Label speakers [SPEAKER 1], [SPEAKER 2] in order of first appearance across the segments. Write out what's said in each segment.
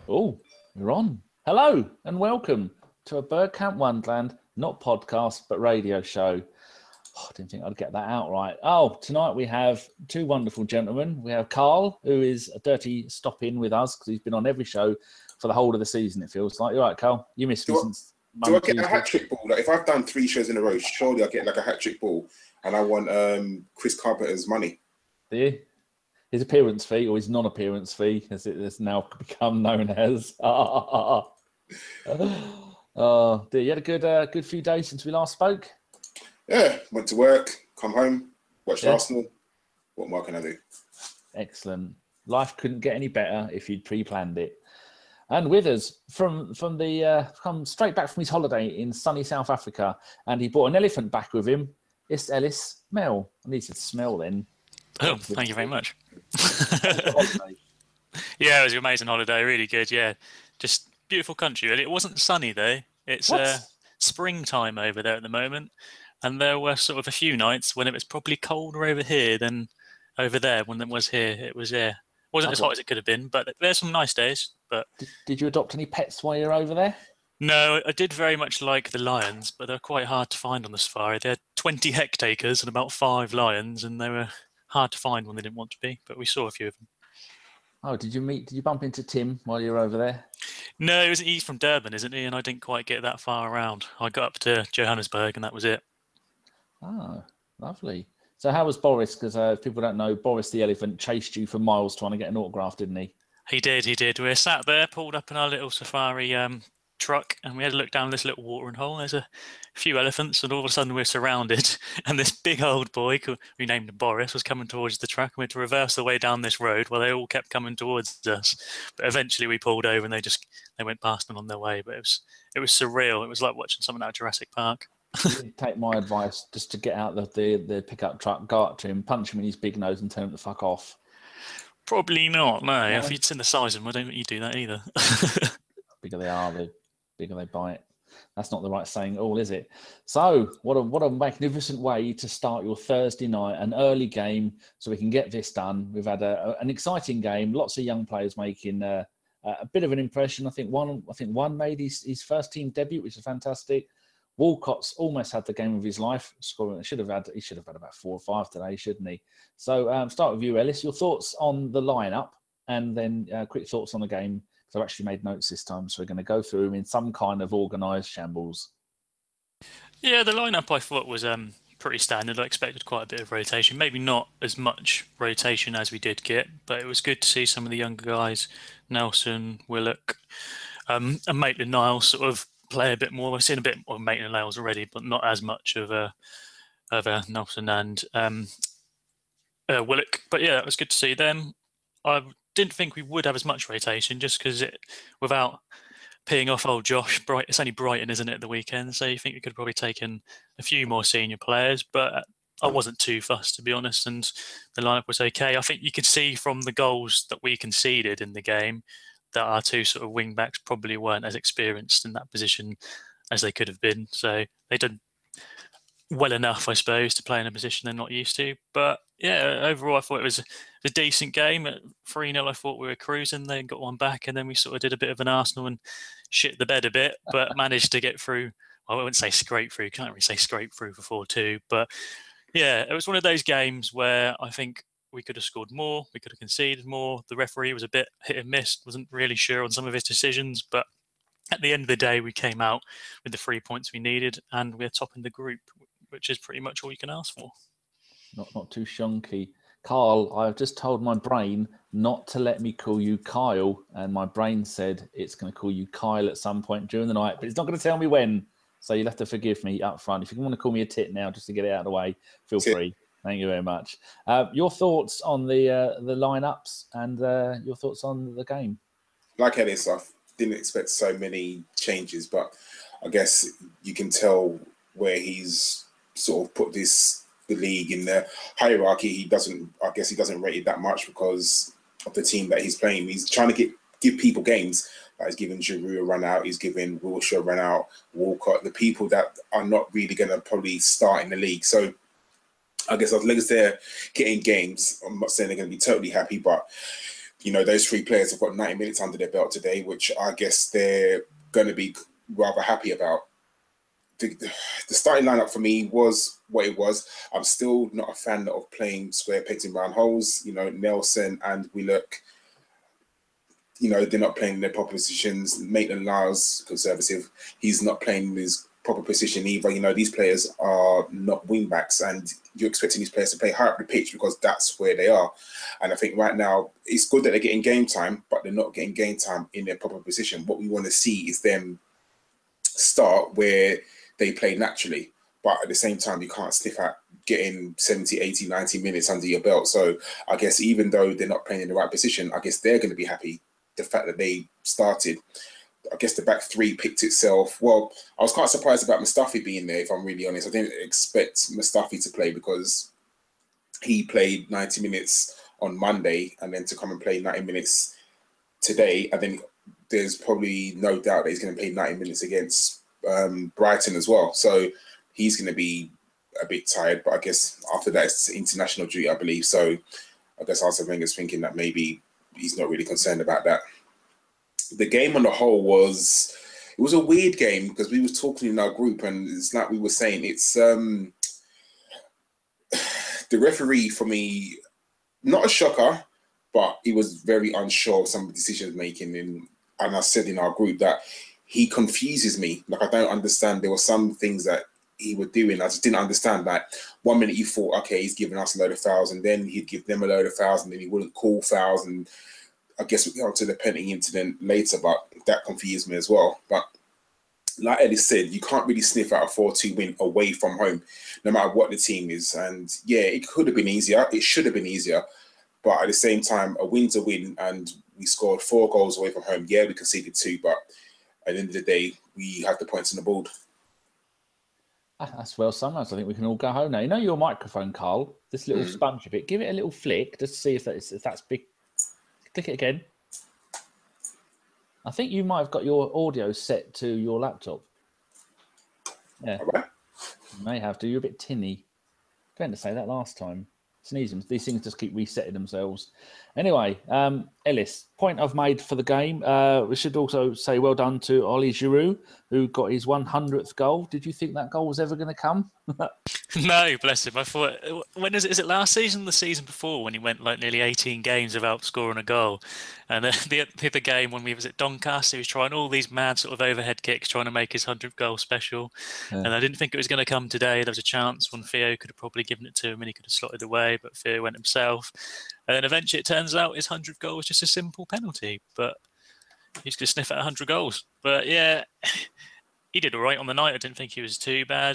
[SPEAKER 1] Oh, you're on. Hello and welcome to a Bergkamp Wonderland, not podcast, but radio show. Oh, I didn't think I'd get that out right. Oh, tonight we have two wonderful gentlemen. We have Carl, who is a dirty stop-in with us because he's been on every show for the whole of the season, it feels like. You're right, Carl. You missed me since
[SPEAKER 2] Do
[SPEAKER 1] Monday,
[SPEAKER 2] I get
[SPEAKER 1] Tuesday.
[SPEAKER 2] a hat-trick ball? Like if I've done 3 shows in a row, surely I get like a hat-trick ball and I want Chris Carpenter's money.
[SPEAKER 1] Do you? His appearance fee or his non-appearance fee, as it has now become known as. Oh, dear. You had a good few days since we last spoke?
[SPEAKER 2] Yeah, went to work, come home, watched
[SPEAKER 1] Yeah.
[SPEAKER 2] Arsenal. What more can I do?
[SPEAKER 1] Excellent. Life couldn't get any better if you'd pre-planned it. And with us from come straight back from his holiday in sunny South Africa, and he brought an elephant back with him. It's Ellis Smell. I need to smell then.
[SPEAKER 3] Oh, thank you very much. Yeah, it was an amazing holiday. Really good. Yeah, just beautiful country. It wasn't sunny though. It's springtime over there at the moment, and there were sort of a few nights when it was probably colder over here than over there when it was here. It was wasn't as hot as it could have been, but there's some nice days. But
[SPEAKER 1] did you adopt any pets while you're over there?
[SPEAKER 3] No, I did very much like the lions, but they're quite hard to find on the safari. They had 20 hectares and about 5 lions, and they were hard to find when they didn't want to be, but we saw a few of them.
[SPEAKER 1] Oh, did you bump into Tim while you were over there?
[SPEAKER 3] No, he's from Durban, isn't he? And I didn't quite get that far around. I got up to Johannesburg and that was it.
[SPEAKER 1] Oh, lovely. So how was Boris? Because if people don't know, Boris the elephant chased you for miles trying to get an autograph, didn't he?
[SPEAKER 3] He did. We were sat there, pulled up in our little safari truck, and we had a look down this little watering hole. There's a few elephants, and all of a sudden we're surrounded, and this big old boy, we named him Boris, was coming towards the truck, and we had to reverse the way down this road while they all kept coming towards us. But eventually we pulled over, and they went past them on their way. But it was surreal. It was like watching something out of Jurassic Park.
[SPEAKER 1] Take my advice, just to get out the pickup truck, go up to him, punch him in his big nose, and tell him to fuck off.
[SPEAKER 3] Probably not. No, if you'd seen the size of them, I don't think you'd do that either.
[SPEAKER 1] The bigger they are, the bigger they bite. That's not the right saying at all, is it? So, what a magnificent way to start your Thursday night, an early game, so we can get this done. We've had an exciting game, lots of young players making a bit of an impression. I think one made his first team debut, which is fantastic. Walcott's almost had the game of his life, scoring. He should have had about 4 or 5 today, shouldn't he? So, start with you, Ellis. Your thoughts on the lineup, and then quick thoughts on the game. I've actually made notes this time, so we're going to go through them in some kind of organised shambles.
[SPEAKER 3] Yeah, the lineup I thought was pretty standard. I expected quite a bit of rotation, maybe not as much rotation as we did get, but it was good to see some of the younger guys, Nelson, Willock, and Maitland-Niles sort of play a bit more. We've seen a bit of Maitland-Niles already, but not as much of Nelson and Willock. But yeah, it was good to see them. I didn't think we would have as much rotation just because without peeing off old Josh, it's only Brighton, isn't it, at the weekend? So you think we could have probably taken a few more senior players, but I wasn't too fussed, to be honest, and the lineup was okay. I think you could see from the goals that we conceded in the game that our 2 sort of wing backs probably weren't as experienced in that position as they could have been. So they did well enough, I suppose, to play in a position they're not used to. But yeah, overall, I thought it was a decent game. At 3-0, I thought we were cruising. They got one back, and then we sort of did a bit of an Arsenal and shit the bed a bit, but managed to get through. Well, I wouldn't say scrape through. Can't really say scrape through for 4-2. But yeah, it was one of those games where I think we could have scored more. We could have conceded more. The referee was a bit hit and miss. Wasn't really sure on some of his decisions, but at the end of the day, we came out with the 3 points we needed, and we're top in the group, which is pretty much all you can ask for.
[SPEAKER 1] Not too shonky. Carl, I've just told my brain not to let me call you Kyle, and my brain said it's going to call you Kyle at some point during the night, but it's not going to tell me when, so you'll have to forgive me up front. If you want to call me a tit now, just to get it out of the way, feel free. Thank you very much. Your thoughts on the lineups and your thoughts on the game?
[SPEAKER 2] Like Ellis, I didn't expect so many changes, but I guess you can tell where he's sort of put the league in the hierarchy. He doesn't rate it that much because of the team that he's playing. He's trying to give people games. He's giving Giroud a run out. He's giving Wilshere a run out. Walcott, the people that are not really going to probably start in the league. So I guess as long as they're getting games, I'm not saying they're going to be totally happy, but you know, those three players have got 90 minutes under their belt today, which I guess they're going to be rather happy about. The starting lineup for me was what it was. I'm still not a fan of playing square pegs in round holes. You know, Nelson and Willock, you know, they're not playing in their proper positions. Maitland-Niles, conservative, he's not playing in his proper position either. You know, these players are not wing backs, and you're expecting these players to play high up the pitch because that's where they are. And I think right now it's good that they're getting game time, but they're not getting game time in their proper position. What we want to see is them start where they play naturally, but at the same time you can't sniff at getting 70, 80, 90 minutes under your belt. So I guess even though they're not playing in the right position, I guess they're going to be happy the fact that they started. I guess the back three picked itself. Well, I was quite surprised about Mustafi being there, if I'm really honest. I didn't expect Mustafi to play because he played 90 minutes on Monday and then to come and play 90 minutes today. And then there's probably no doubt that he's going to play 90 minutes against Brighton as well. So he's going to be a bit tired. But I guess after that, it's international duty, I believe. So I guess Arsene Wenger's thinking that maybe he's not really concerned about that. The game on the whole was a weird game because we were talking in our group and it's like we were saying, it's the referee for me, not a shocker, but he was very unsure of some of the decisions making. And I said in our group that he confuses me. Like, I don't understand. There were some things that he was doing I just didn't understand. Like, 1 minute you thought, okay, he's giving us a load of fouls, and then he'd give them a load of fouls, and then he wouldn't call fouls. And I guess we got to the penalty incident later, but that confused me as well. But like Eddie said, you can't really sniff out a 4-2 win away from home, no matter what the team is. And yeah, it could have been easier. It should have been easier. But at the same time, a win's a win, and we scored 4 goals away from home. Yeah, we conceded 2, but at the end of the day, we have the points on the board.
[SPEAKER 1] That's well summarised. I think we can all go home now. You know your microphone, Carl, this little sponge bit, give it a little flick just to see if that's big. Click it again. I think you might have got your audio set to your laptop. Yeah.
[SPEAKER 2] All right.
[SPEAKER 1] You may have to. You're a bit tinny. I meant to say that last time. Sneezing. These things just keep resetting themselves. Anyway, Ellis, point I've made for the game. We should also say well done to Oli Giroud, who got his 100th goal. Did you think that goal was ever going to come?
[SPEAKER 3] No, bless him. I thought, when is it last season, the season before, when he went like nearly 18 games without scoring a goal? And the other game when we was at Doncaster, he was trying all these mad sort of overhead kicks, trying to make his 100th goal special.
[SPEAKER 1] Yeah.
[SPEAKER 3] And I didn't think it was going to come today. There was a chance when Theo could have probably given it to him and he could have slotted away, but Theo went himself. And then eventually it turns out his 100th goal was just a simple penalty, but he's going to sniff at 100 goals. But yeah, he did all right on the night. I didn't think he was too bad.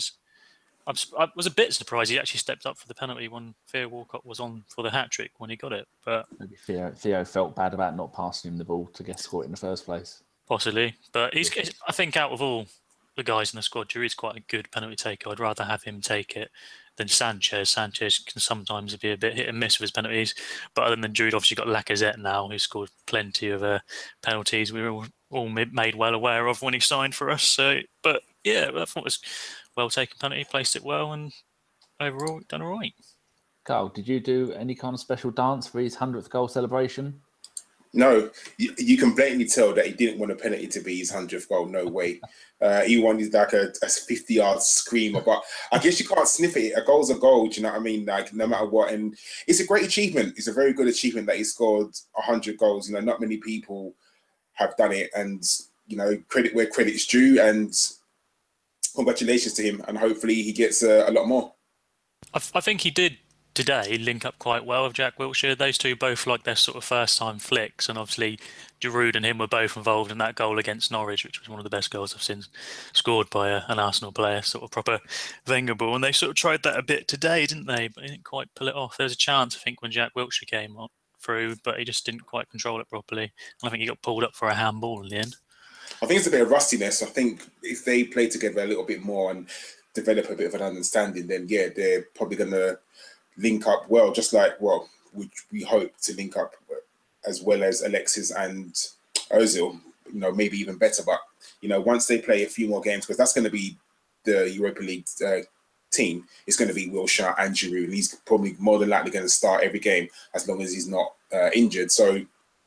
[SPEAKER 3] I was a bit surprised he actually stepped up for the penalty when Theo Walcott was on for the hat-trick when he got it. But
[SPEAKER 1] maybe Theo felt bad about not passing him the ball to get scored in the first place.
[SPEAKER 3] Possibly. But I think out of all the guys in the squad, Giroud's quite a good penalty taker. I'd rather have him take it than Sanchez. Sanchez can sometimes be a bit hit and miss with his penalties. But other than Giroud, obviously got Lacazette now, who scored plenty of penalties we were all made well aware of when he signed for us. So, but yeah, I thought it was well taken penalty, placed it well, and overall done all right.
[SPEAKER 1] Carl, did you do any kind of special dance for his 100th goal celebration?
[SPEAKER 2] No, you can blatantly tell that he didn't want a penalty to be his 100th goal. No way. He wanted like a 50-yard screamer, but I guess you can't sniff it. A goal's a goal, do you know what I mean? Like, no matter what. And it's a great achievement. It's a very good achievement that he scored 100 goals. You know, not many people have done it. And, you know, credit where credit's due. And congratulations to him. And hopefully he gets a lot more.
[SPEAKER 3] I think he did today link up quite well with Jack Wilshere. Those two both like their sort of first time flicks, and obviously Giroud and him were both involved in that goal against Norwich, which was one of the best goals I've seen scored by an Arsenal player, sort of proper Wenger ball. And they sort of tried that a bit today, didn't they? But they didn't quite pull it off. There was a chance, I think, when Jack Wilshere came through, but he just didn't quite control it properly. And I think he got pulled up for a handball in the end.
[SPEAKER 2] I think it's a bit of rustiness. I think if they play together a little bit more and develop a bit of an understanding, then yeah, they're probably going to link up well, just like, well, we hope to link up as well as Alexis and Ozil, you know, maybe even better. But, you know, once they play a few more games, because that's going to be the Europa League team, it's going to be Wilshere and Giroud, and he's probably more than likely going to start every game as long as he's not injured. So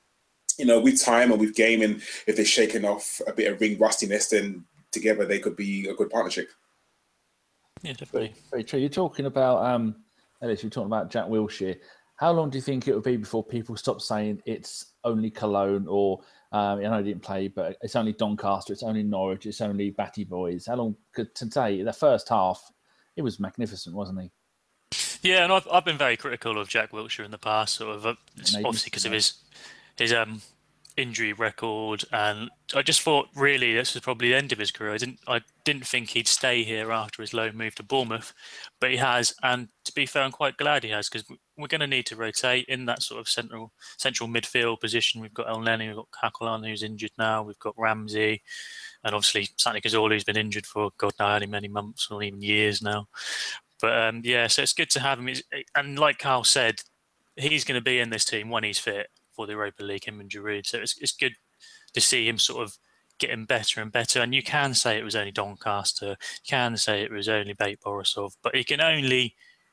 [SPEAKER 2] with time and with game, and if they're shaking off a bit of ring rustiness, then together they could be a good partnership.
[SPEAKER 3] Yeah, definitely.
[SPEAKER 1] Very true. You're talking about Ellis, you're talking about Jack Wilshere. How long do you think it will be before people stop saying it's only Cologne, or I know he didn't play, but it's only Doncaster, it's only Norwich, it's only Batty Boys? How long could today, the first half, it was magnificent, wasn't he?
[SPEAKER 3] Yeah, and I've been very critical of Jack Wilshere in the past, sort of obviously because of his injury record, and I just thought really this was probably the end of his career. I didn't think he'd stay here after his loan move to Bournemouth, but he has, and to be fair, I'm quite glad he has, because we're going to need to rotate in that sort of central midfield position. We've got El Neni, we've got Coquelin, who's injured now, we've got Ramsey, and obviously Santi Cazorla, who's been injured for God knows how many months or even years now. But yeah, so it's good to have him. And like Carl said, he's going to be in this team when he's fit for the Europa League, him and Giroud. So it's good to see him sort of getting better and better. And you can say it was only Doncaster, you can say it was only Bate Borisov, but he can only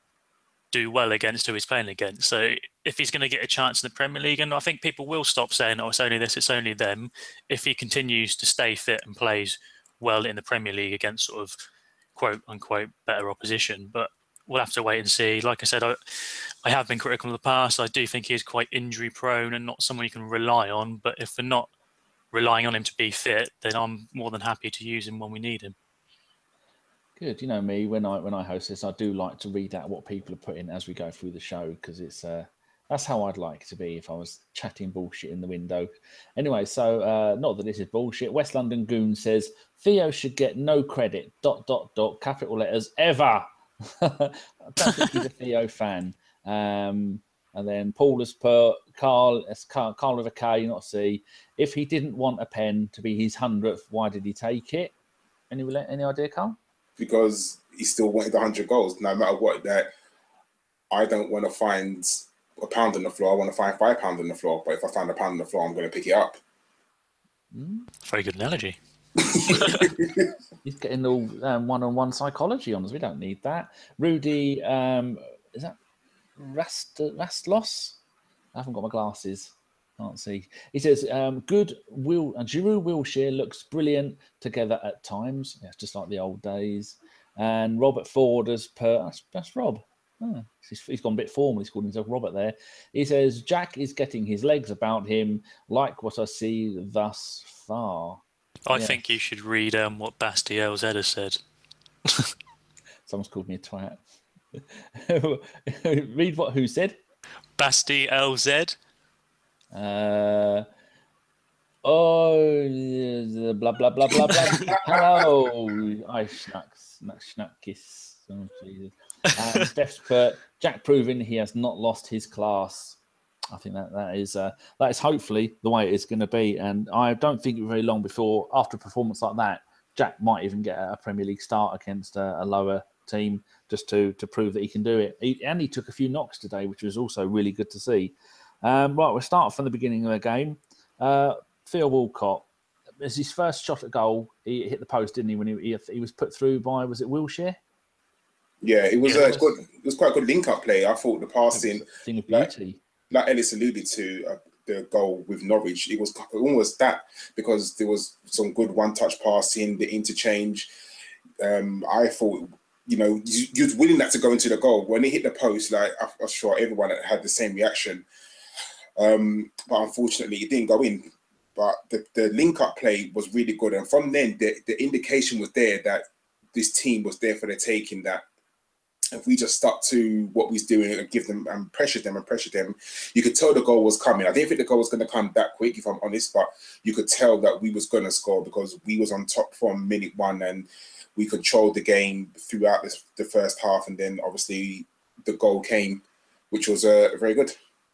[SPEAKER 3] do well against who he's playing against. So if he's going to get a chance in the Premier League, and I think people will stop saying, oh, it's only this, it's only them, if he continues to stay fit and plays well in the Premier League against sort of quote unquote better opposition. But we'll have to wait and see. Like I said, I have been critical in the past. I do think he is quite injury prone and not someone you can rely on. But if we're not relying on him to be fit, then I'm more than happy to use him when we need him.
[SPEAKER 1] Good. You know me, when I host this, I do like to read out what people are putting as we go through the show, because it's that's how I'd like to be if I was chatting bullshit in the window. Anyway, so not that this is bullshit. West London Goon says Theo should get no credit. ... Capital letters ever. I don't think he's a Theo fan. And then Paul has put Carl with a K, not a C. If he didn't want a pen to be his 100th, why did he take it? Any idea, Carl?
[SPEAKER 2] Because he still wanted 100 goals, no matter what. That I don't want to find a pound on the floor. I want to find £5 on the floor. But if I find a pound on the floor, I'm going to pick it up.
[SPEAKER 3] Very good analogy.
[SPEAKER 1] He's getting all one-on-one psychology on us. We don't need that. Rudy, is that Rastlos? I haven't got my glasses. Can't see. He says, Giroud Wilshere looks brilliant together at times. Yeah, it's just like the old days. And Robert Ford has put, that's Rob. Oh, he's gone a bit formal. He's called himself Robert there. He says, Jack is getting his legs about him, like what I see thus far.
[SPEAKER 3] I think you should read what Basti LZ has said.
[SPEAKER 1] Someone's called me a twat. Read what who said?
[SPEAKER 3] Basti LZ.
[SPEAKER 1] Blah blah blah blah blah. Hello, I schnackis. Oh, Jesus. And Steph's put Jack proving he has not lost his class. I think that is hopefully the way it is going to be, and I don't think it's very long before, after a performance like that, Jack might even get a Premier League start against a lower team, just to prove that he can do it. He took a few knocks today, which was also really good to see. Right, we'll start from the beginning of the game. Theo Walcott, as his first shot at goal, he hit the post, didn't he? When he was put through by, was it Wilshere?
[SPEAKER 2] Yeah, it was good. It was quite a good link-up play. I thought the passing,
[SPEAKER 1] thing of beauty,
[SPEAKER 2] like Ellis alluded to, the goal with Norwich, it was almost that, because there was some good one-touch passing, the interchange. I thought, you're willing that to go into the goal. When he hit the post, like I'm sure everyone had the same reaction. But unfortunately, it didn't go in. But the link-up play was really good, and from then, the indication was there that this team was there for the taking. That if we just stuck to what we was doing and give them and pressure them, you could tell the goal was coming. I didn't think the goal was going to come that quick, if I'm honest, but you could tell that we was going to score, because we was on top from minute one and we controlled the game throughout the first half, and then obviously the goal came, which was very good.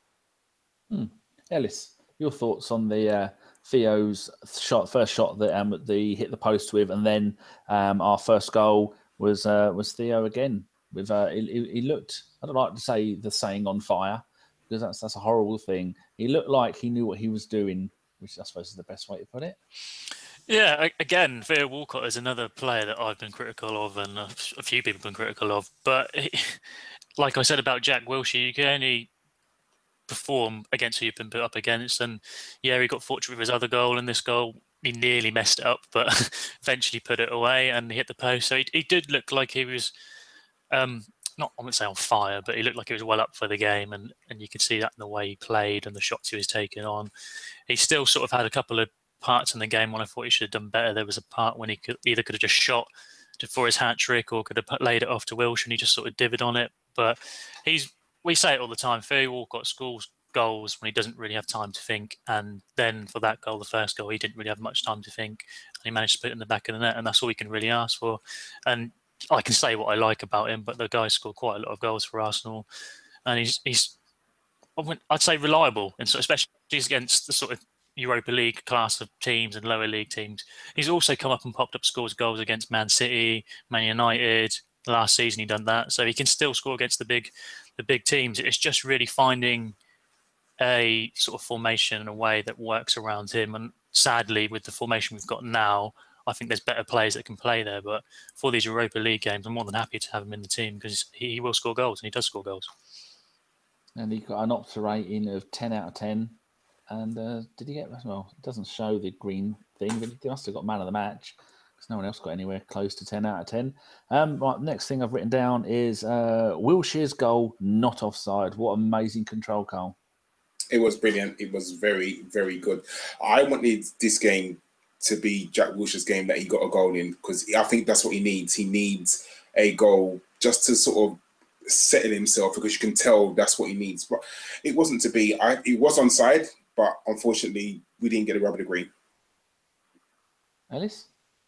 [SPEAKER 1] Ellis, your thoughts on the Theo's first shot that he hit the post with, and then our first goal was Theo again. With he looked, I don't like to say the saying on fire, because that's a horrible thing. He looked like he knew what he was doing, which I suppose is the best way to put it.
[SPEAKER 3] Yeah, again, Theo Walcott is another player that I've been critical of, and a few people have been critical of. But like I said about Jack Wilshere, you can only perform against who you've been put up against. And yeah, he got fortunate with his other goal, and this goal he nearly messed it up, but eventually put it away and he hit the post. So he did look like he was not, I wouldn't say on fire, but he looked like he was well up for the game, and you could see that in the way he played and the shots he was taking on. He still sort of had a couple of parts in the game when I thought he should have done better. There was a part when he could have just shot for his hat trick or could have laid it off to Wilshere, and he just sort of divvied on it. But we say it all the time, Theo Walcott scores goals when he doesn't really have time to think, and then for that goal, the first goal, he didn't really have much time to think, and he managed to put it in the back of the net, and that's all we can really ask for. And I can say what I like about him, but the guy scored quite a lot of goals for Arsenal, and he's I'd say reliable, and so especially against the sort of Europa League class of teams and lower league teams. He's also come up and popped up scores goals against Man City, Man United. Last season he done that, so he can still score against the big teams. It's just really finding a sort of formation in a way that works around him. And sadly, with the formation we've got now, I think there's better players that can play there. But for these Europa League games, I'm more than happy to have him in the team because he will score goals, and he does score goals.
[SPEAKER 1] And he got an Opta rating of 10 out of 10. And did he get, well, it doesn't show the green thing, but he must have got man of the match because no one else got anywhere close to 10 out of 10. Right, next thing I've written down is Wilshere's goal, not offside. What amazing control, Carl.
[SPEAKER 2] It was brilliant. It was very, very good. I wanted this game to be Jack Wilshere's game that he got a goal in, because I think that's what he needs. He needs a goal just to sort of settle himself, because you can tell that's what he needs. But it wasn't to be. It was onside, but unfortunately we didn't get a rub of the green.
[SPEAKER 1] Ellis?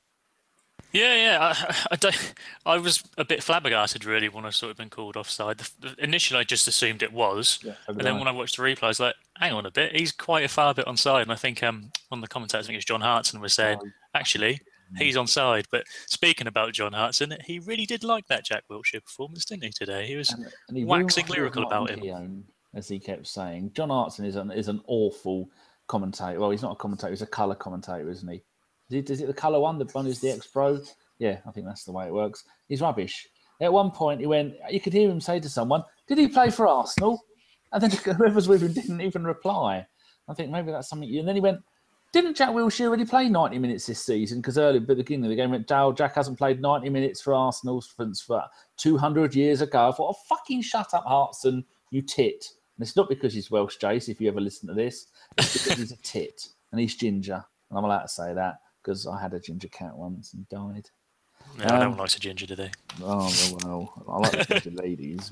[SPEAKER 3] Yeah. I was a bit flabbergasted really when I saw it been called offside. Initially, I just assumed it was, and then when I watched the replay, I was like, "Hang on a bit, he's quite a far bit onside." And I think one of the commentators, I think it's John Hartson, was saying, "Actually, he's onside." But speaking about John Hartson, he really did like that Jack Wilshere performance, didn't he? Today, he was
[SPEAKER 1] and he
[SPEAKER 3] waxing lyrical about him,
[SPEAKER 1] as he kept saying. John Hartson is an awful commentator. Well, he's not a commentator; he's a colour commentator, isn't he? Is it the colour one? The one who's the ex-pro? Yeah, I think that's the way it works. He's rubbish. At one point, you could hear him say to someone, "Did he play for Arsenal?" And then whoever's with him didn't even reply. I think maybe that's something. And then he went, "Didn't Jack Wilshere already play 90 minutes this season?" Because earlier at the beginning of the game, went, Jack hasn't played 90 minutes for Arsenal for 200 years ago. I thought, "Oh, fucking shut up, Hartson, you tit." And it's not because he's Welsh, Jace, if you ever listen to this. It's because he's a tit and he's ginger. And I'm allowed to say that because I had a ginger cat once and died.
[SPEAKER 3] Yeah, no one likes a ginger, do they?
[SPEAKER 1] Oh, well, I like the ginger ladies.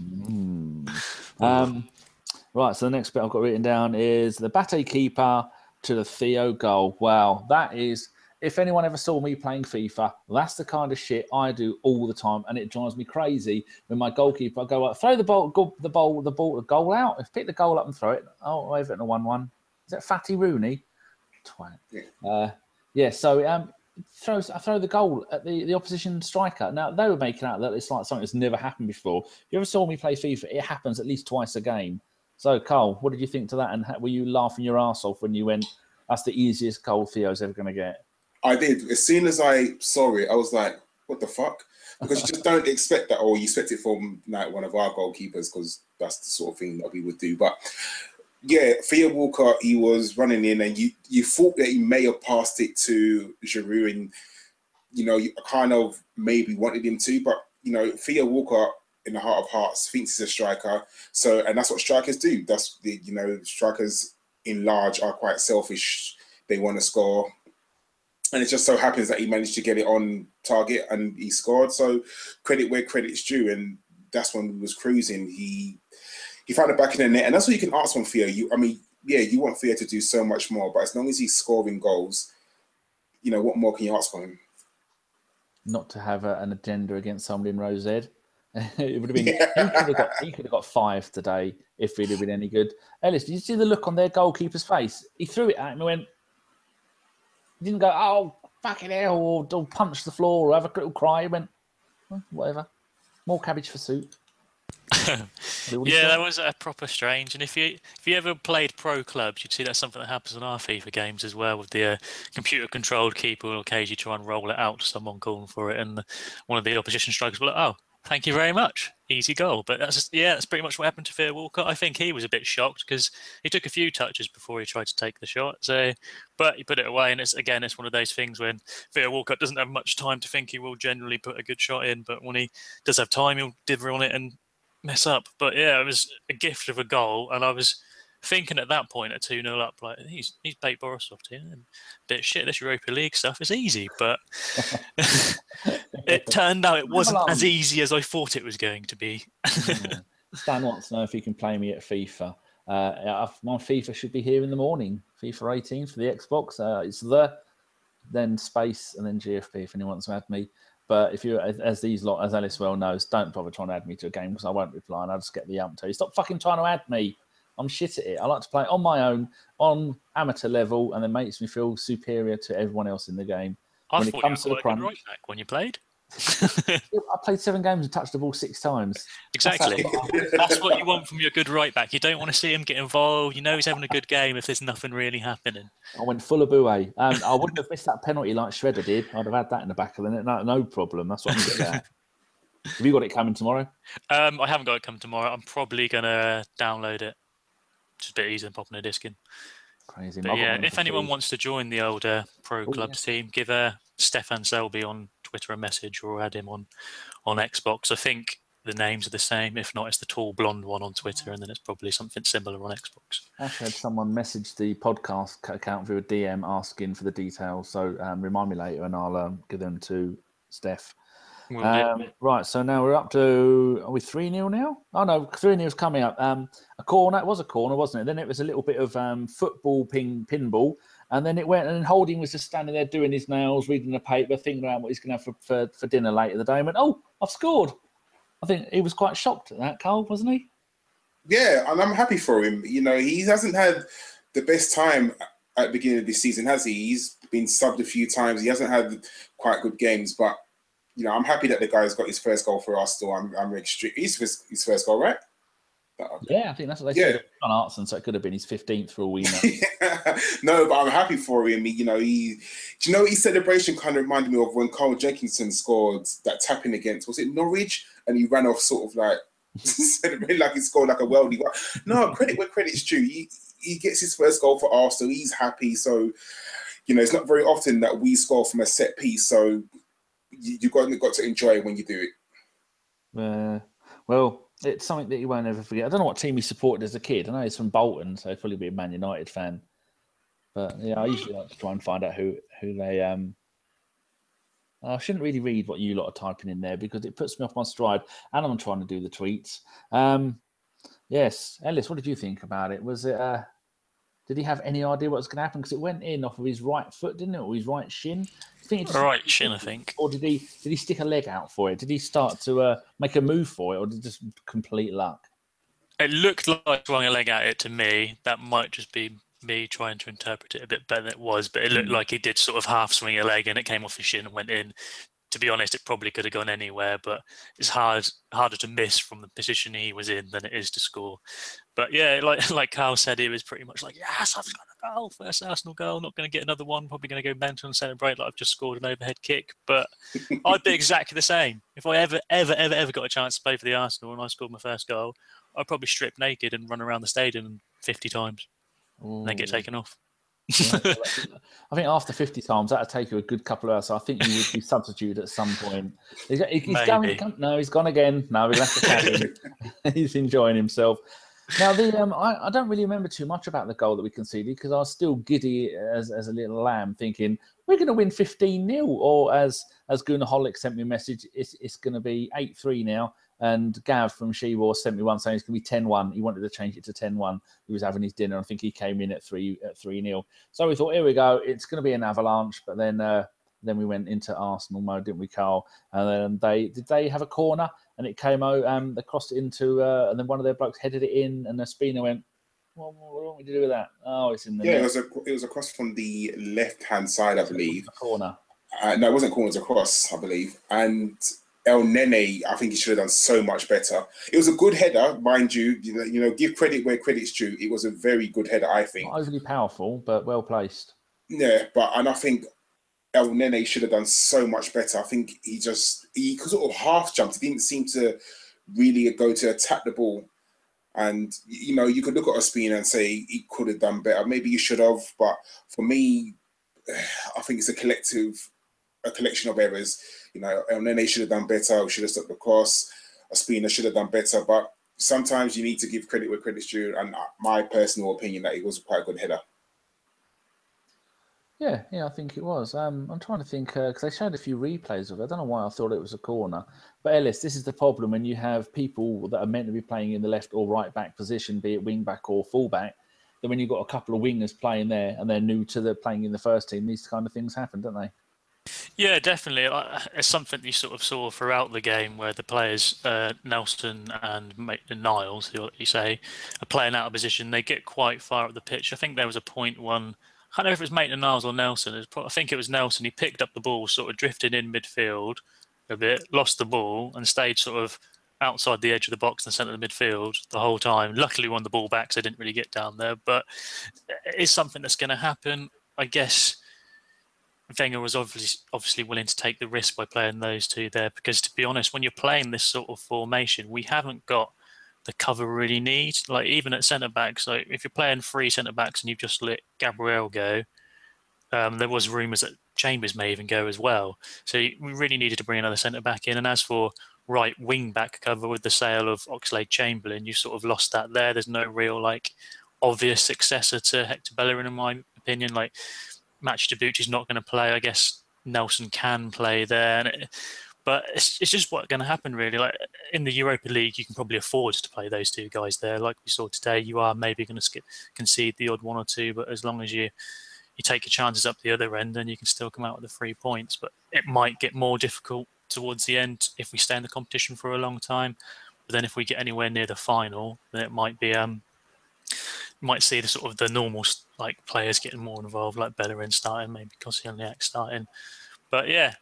[SPEAKER 1] Right, so the next bit I've got written down is the Bate keeper to the Theo goal. Wow, that is, if anyone ever saw me playing FIFA, that's the kind of shit I do all the time, and it drives me crazy when my goalkeeper, I go up, throw the goal out, pick the goal up and throw it. Oh, Everton a 1-1. Is that Fatty Rooney? Twat. So I throw the goal at the opposition striker. Now, they were making out that it's like something that's never happened before. If you ever saw me play FIFA, it happens at least twice a game. So, Carl, what did you think to that? And were you laughing your ass off when you went, "That's the easiest goal Theo's ever going to get"?
[SPEAKER 2] I did. As soon as I saw it, I was like, "What the fuck?" Because you just don't expect that, or you expect it from like one of our goalkeepers, because that's the sort of thing that we would do. But yeah, Theo Walcott, he was running in, and you thought that he may have passed it to Giroud, and you kind of maybe wanted him to, but Theo Walcott, in the heart of hearts, thinks he's a striker. So, and that's what strikers do. That's strikers in large are quite selfish. They want to score. And it just so happens that he managed to get it on target and he scored. So credit where credit's due. And that's when we was cruising. He found it back in the net. And that's what you can ask from Theo. You want Theo to do so much more. But as long as he's scoring goals, what more can you ask from him?
[SPEAKER 1] Not to have an agenda against somebody in Rose Ed. It would have been. He could have got 5 today if he'd have been any good. Ellis, did you see the look on their goalkeeper's face? He threw it at him and went. He didn't go, "Oh, fucking hell," or punch the floor or have a little cry. He went, "Whatever, more cabbage for soup."
[SPEAKER 3] Yeah, that was proper strange. And if you ever played pro clubs, you'd see that's something that happens in our FIFA games as well, with the computer-controlled keeper will occasionally try and roll it out to someone calling for it, and one of the opposition strikers will be like, "Oh, thank you very much. easy goal. But that's pretty much what happened to Theo Walcott. I think he was a bit shocked because he took a few touches before he tried to take the shot. So, but he put it away, and it's one of those things when Theo Walcott doesn't have much time to think. He will generally put a good shot in, but when he does have time, he'll dither on it and mess up. But yeah, it was a gift of a goal, and I was thinking at that point at 2-0 up, like he's beat Borisov here, and bit shit. This Europa League stuff is easy, but it turned out it wasn't as easy as I thought it was going to be.
[SPEAKER 1] Stan wants to know if he can play me at FIFA. My FIFA should be here in the morning. FIFA 18 for the Xbox. It's then space and then GFP if anyone wants to add me. But if you, as Alice well knows, don't bother trying to add me to a game because I won't reply and I'll just get the tell you. Stop fucking trying to add me. I'm shit at it. I like to play on my own, on amateur level, and it makes me feel superior to everyone else in the game.
[SPEAKER 3] I thought you were quite a good right back when you played.
[SPEAKER 1] I played 7 games and touched the ball 6 times.
[SPEAKER 3] Exactly. That's what you want from your good right back. You don't want to see him get involved. You know he's having a good game if there's nothing really happening.
[SPEAKER 1] I went full of Boué. I wouldn't have missed that penalty like Shredder did. I'd have had that in the back of the net. No problem. That's what I'm getting at. Have you got it coming tomorrow?
[SPEAKER 3] I haven't got it coming tomorrow. I'm probably going to download it. Just a bit easier than popping a disc in.
[SPEAKER 1] Crazy.
[SPEAKER 3] But yeah, if anyone wants to join the old Pro Clubs team, give Stefan Selby on Twitter a message or add him on Xbox. I think the names are the same. If not, it's the tall blonde one on Twitter, and then it's probably something similar on Xbox.
[SPEAKER 1] I actually had someone message the podcast account through a DM asking for the details. So remind me later, and I'll give them to Steph. Right, so now we're up to, are we 3-0 now? Oh no, 3-0's coming up. A corner, it was a corner, wasn't it? Then it was a little bit of football pinball, and then it went, and Holding was just standing there doing his nails, reading the paper, thinking about what he's going to have for dinner later in the day, and went, oh, I've scored. I think he was quite shocked at that, Carl, wasn't he?
[SPEAKER 2] Yeah, and I'm happy for him. You know, he hasn't had the best time at the beginning of this season, has he? He's been subbed a few times. He hasn't had quite good games, but you know, I'm happy that the guy's got his first goal for Arsenal. I'm extreme. His first goal, right?
[SPEAKER 1] Yeah, I think that's what they said on Arsenal, so it could have been his 15th for all we know.
[SPEAKER 2] No, but I'm happy for him. His celebration kind of reminded me of when Carl Jenkinson scored that tapping against, was it Norwich? And he ran off sort of like, celebrating like he scored like a worldie. No, credit where credit's due. He gets his first goal for Arsenal. He's happy. So, you know, it's not very often that we score from a set piece. So, you got to enjoy it when you do
[SPEAKER 1] it. Well, it's something that you won't ever forget. I don't know what team he supported as a kid. I know he's from Bolton, so he'll probably be a Man United fan. But yeah, I usually like to try and find out who they. I shouldn't really read what you lot are typing in there because it puts me off my stride, and I'm trying to do the tweets. Yes, Ellis, what did you think about it? Was it? Did he have any idea what was going to happen? Because it went in off of his right foot, didn't it, or his right shin?
[SPEAKER 3] Right shin, I think.
[SPEAKER 1] Or did he stick a leg out for it? Did he start to make a move for it, or did it just complete luck?
[SPEAKER 3] It looked like throwing a leg at it to me. That might just be me trying to interpret it a bit better than it was, but it looked like he did sort of half swing a leg and it came off his shin and went in. To be honest, it probably could have gone anywhere, but it's harder to miss from the position he was in than it is to score. But yeah, like Carl said, it was pretty much like, yes, I've got a goal, first Arsenal goal, not going to get another one, probably going to go mental and celebrate like I've just scored an overhead kick. But I'd be exactly the same. If I ever got a chance to play for the Arsenal and I scored my first goal, I'd probably strip naked and run around the stadium 50 times and then get taken off.
[SPEAKER 1] Yeah, I think after 50 times, that'll take you a good couple of hours. So I think you would be substituted at some point. He's going. No, he's gone again. No, we'll have to catch him. He's enjoying himself. Now, I don't really remember too much about the goal that we conceded because I was still giddy as a little lamb, thinking we're going to win 15-0, or as Goonaholic sent me a message, it's going to be 8-3 now. And Gav from She-War sent me one saying it's going to be 10-1. He wanted to change it to 10-1. He was having his dinner. I think he came in at 3-0. So we thought, here we go. It's going to be an avalanche. But then we went into Arsenal mode, didn't we, Carl? And then they have a corner, and it came out. They crossed it into, and then one of their blokes headed it in, and Espina went, well, what do we do with that? Oh, it's in the net.
[SPEAKER 2] It was across from the left-hand side, I believe.
[SPEAKER 1] Corner.
[SPEAKER 2] No, it wasn't corner. It was across, I believe. And El Nene, I think he should have done so much better. It was a good header, mind you. You know, give credit where credit's due. It was a very good header, I think.
[SPEAKER 1] Not overly powerful, but well placed.
[SPEAKER 2] Yeah, and I think El Nene should have done so much better. I think he sort of half jumped. He didn't seem to really go to attack the ball. And, you know, you could look at Ospina and say he could have done better. Maybe he should have. But for me, I think it's a collection of errors. You know, Elneny should have done better. Should have stopped the cross. Ospina should have done better. But sometimes you need to give credit where credit's due. And my personal opinion that he was quite a good header.
[SPEAKER 1] Yeah, I think it was. I'm trying to think because they showed a few replays of it. I don't know why I thought it was a corner. But Ellis, this is the problem when you have people that are meant to be playing in the left or right back position, be it wing back or full back. Then when you've got a couple of wingers playing there and they're new to the playing in the first team, these kind of things happen, don't they?
[SPEAKER 3] Yeah, definitely. It's something you sort of saw throughout the game where the players, Nelson and Niles, who you say, are playing out of position. They get quite far up the pitch. I think there was a point one. I can't know if it was Maitland-Niles or Nelson. I think it was Nelson. He picked up the ball, sort of drifted in midfield a bit, lost the ball, and stayed sort of outside the edge of the box in the centre of the midfield the whole time. Luckily, won the ball back, so they didn't really get down there. But it is something that's going to happen, I guess. Wenger was obviously willing to take the risk by playing those two there because, to be honest, when you're playing this sort of formation, we haven't got the cover we really need. Like even at centre backs, like if you're playing three centre backs and you've just let Gabriel go, there was rumours that Chambers may even go as well. So we really needed to bring another centre back in. And as for right wing back cover with the sale of Oxlade-Chamberlain, you sort of lost that there. There's no real like obvious successor to Hector Bellerin in my opinion. Like Match Debucci's not going to play. I guess Nelson can play there. But it's just what's going to happen, really. Like in the Europa League, you can probably afford to play those two guys there. Like we saw today, you are maybe going to concede the odd one or two, but as long as you take your chances up the other end, then you can still come out with the 3 points. But it might get more difficult towards the end if we stay in the competition for a long time. But then if we get anywhere near the final, then it might be might see the sort of the normal like players getting more involved, like Bellerin starting, maybe Koscielniak starting. But yeah,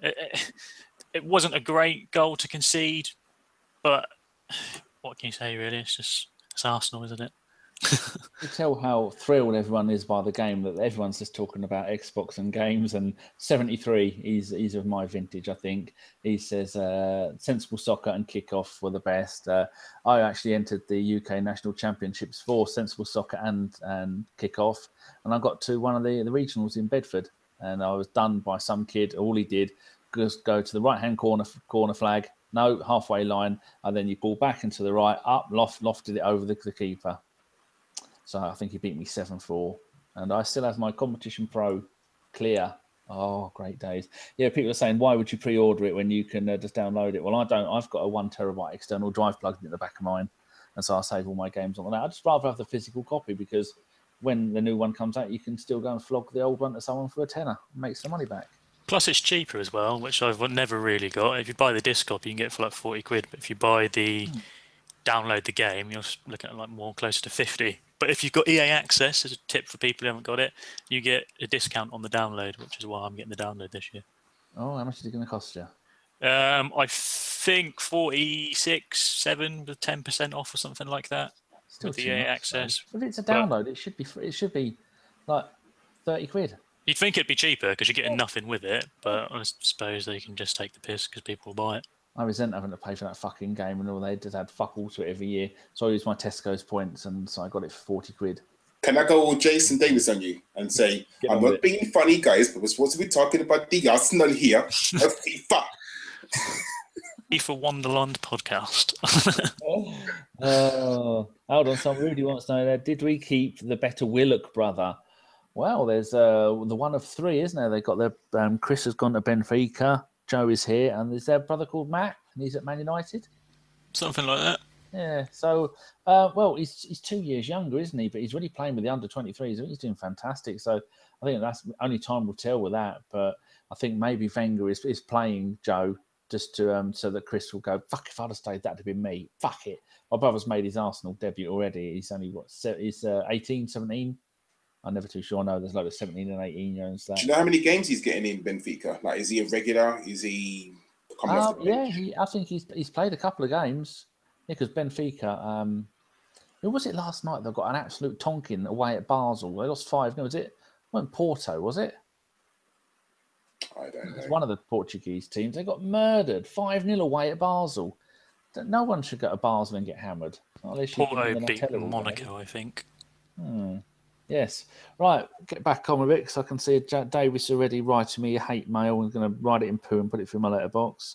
[SPEAKER 3] it wasn't a great goal to concede, but what can you say really? It's Arsenal, isn't it?
[SPEAKER 1] You tell how thrilled everyone is by the game, that everyone's just talking about Xbox and games. And 73, he's of my vintage, I think. He says sensible soccer and kickoff were the best. I actually entered the UK National Championships for sensible soccer and kickoff, and I got to one of the regionals in Bedford, and I was done by some kid. All he did was go to the right-hand corner flag, no halfway line, and then you ball back into the right, up, lofted it over the keeper. So I think he beat me 7-4. And I still have my Competition Pro clear. Oh, great days. Yeah, people are saying, why would you pre-order it when you can just download it? Well, I don't. I've got a 1 terabyte external drive plugged into the back of mine. And so I save all my games on that. I'd just rather have the physical copy because when the new one comes out, you can still go and flog the old one to someone for a tenner and make some money back.
[SPEAKER 3] Plus, it's cheaper as well, which I've never really got. If you buy the disc copy, you can get it for like 40 quid. But if you buy the download the game, you're looking at like more closer to 50. But if you've got EA Access, as a tip for people who haven't got it, you get a discount on the download, which is why I'm getting the download this year.
[SPEAKER 1] Oh, how much is it going to cost you?
[SPEAKER 3] I think 46.7 with 10% off or something like that.
[SPEAKER 1] Still
[SPEAKER 3] with EA Access.
[SPEAKER 1] So if it's a download, it should be free. It should be like 30 quid.
[SPEAKER 3] You'd think it'd be cheaper because you're getting nothing with it, but I suppose they can just take the piss because people will buy it.
[SPEAKER 1] I resent having to pay for that fucking game and all. They just had fuck all to it every year. So I used my Tesco's points and so I got it for 40 quid.
[SPEAKER 2] Can I go all Jason Davis on you and say, I'm not being funny, guys, but we're supposed to be talking about the Arsenal here of FIFA.
[SPEAKER 3] FIFA Wonderland podcast.
[SPEAKER 1] Hold on, someone really wants to know that. Did we keep the better Willock brother? Well, there's the one of three, isn't there? They got their Chris has gone to Benfica, Joe is here, and there's their brother called Matt, and he's at Man United.
[SPEAKER 3] Something like that.
[SPEAKER 1] Yeah. So, well, he's 2 years younger, isn't he? But he's really playing with the under-23s. He's doing fantastic. So I think that's only time will tell with that. But I think maybe Wenger is playing Joe just to so that Chris will go, fuck, if I'd have stayed, that'd have been me. Fuck it. My brother's made his Arsenal debut already. He's only, he's 18, 17? I'm never too sure. No, there's a lot of 17 and 18-year-olds.
[SPEAKER 2] Do you know how many games he's getting in Benfica? Like, is he a regular? Is he coming off the bench?
[SPEAKER 1] Yeah, I think he's played a couple of games. Yeah, because Benfica, who was it last night? They got an absolute tonking away at Basel. They lost 5-0. Was it? Wasn't Porto, was it?
[SPEAKER 2] I don't know.
[SPEAKER 1] It was one of the Portuguese teams. They got murdered 5-0 away at Basel. No one should go to Basel and get hammered. Unless you
[SPEAKER 3] Porto
[SPEAKER 1] can
[SPEAKER 3] beat Monaco, I think.
[SPEAKER 1] Yes. Right, get back on with it because I can see Jack Davis already writing me a hate mail and going to write it in poo and put it through my letterbox.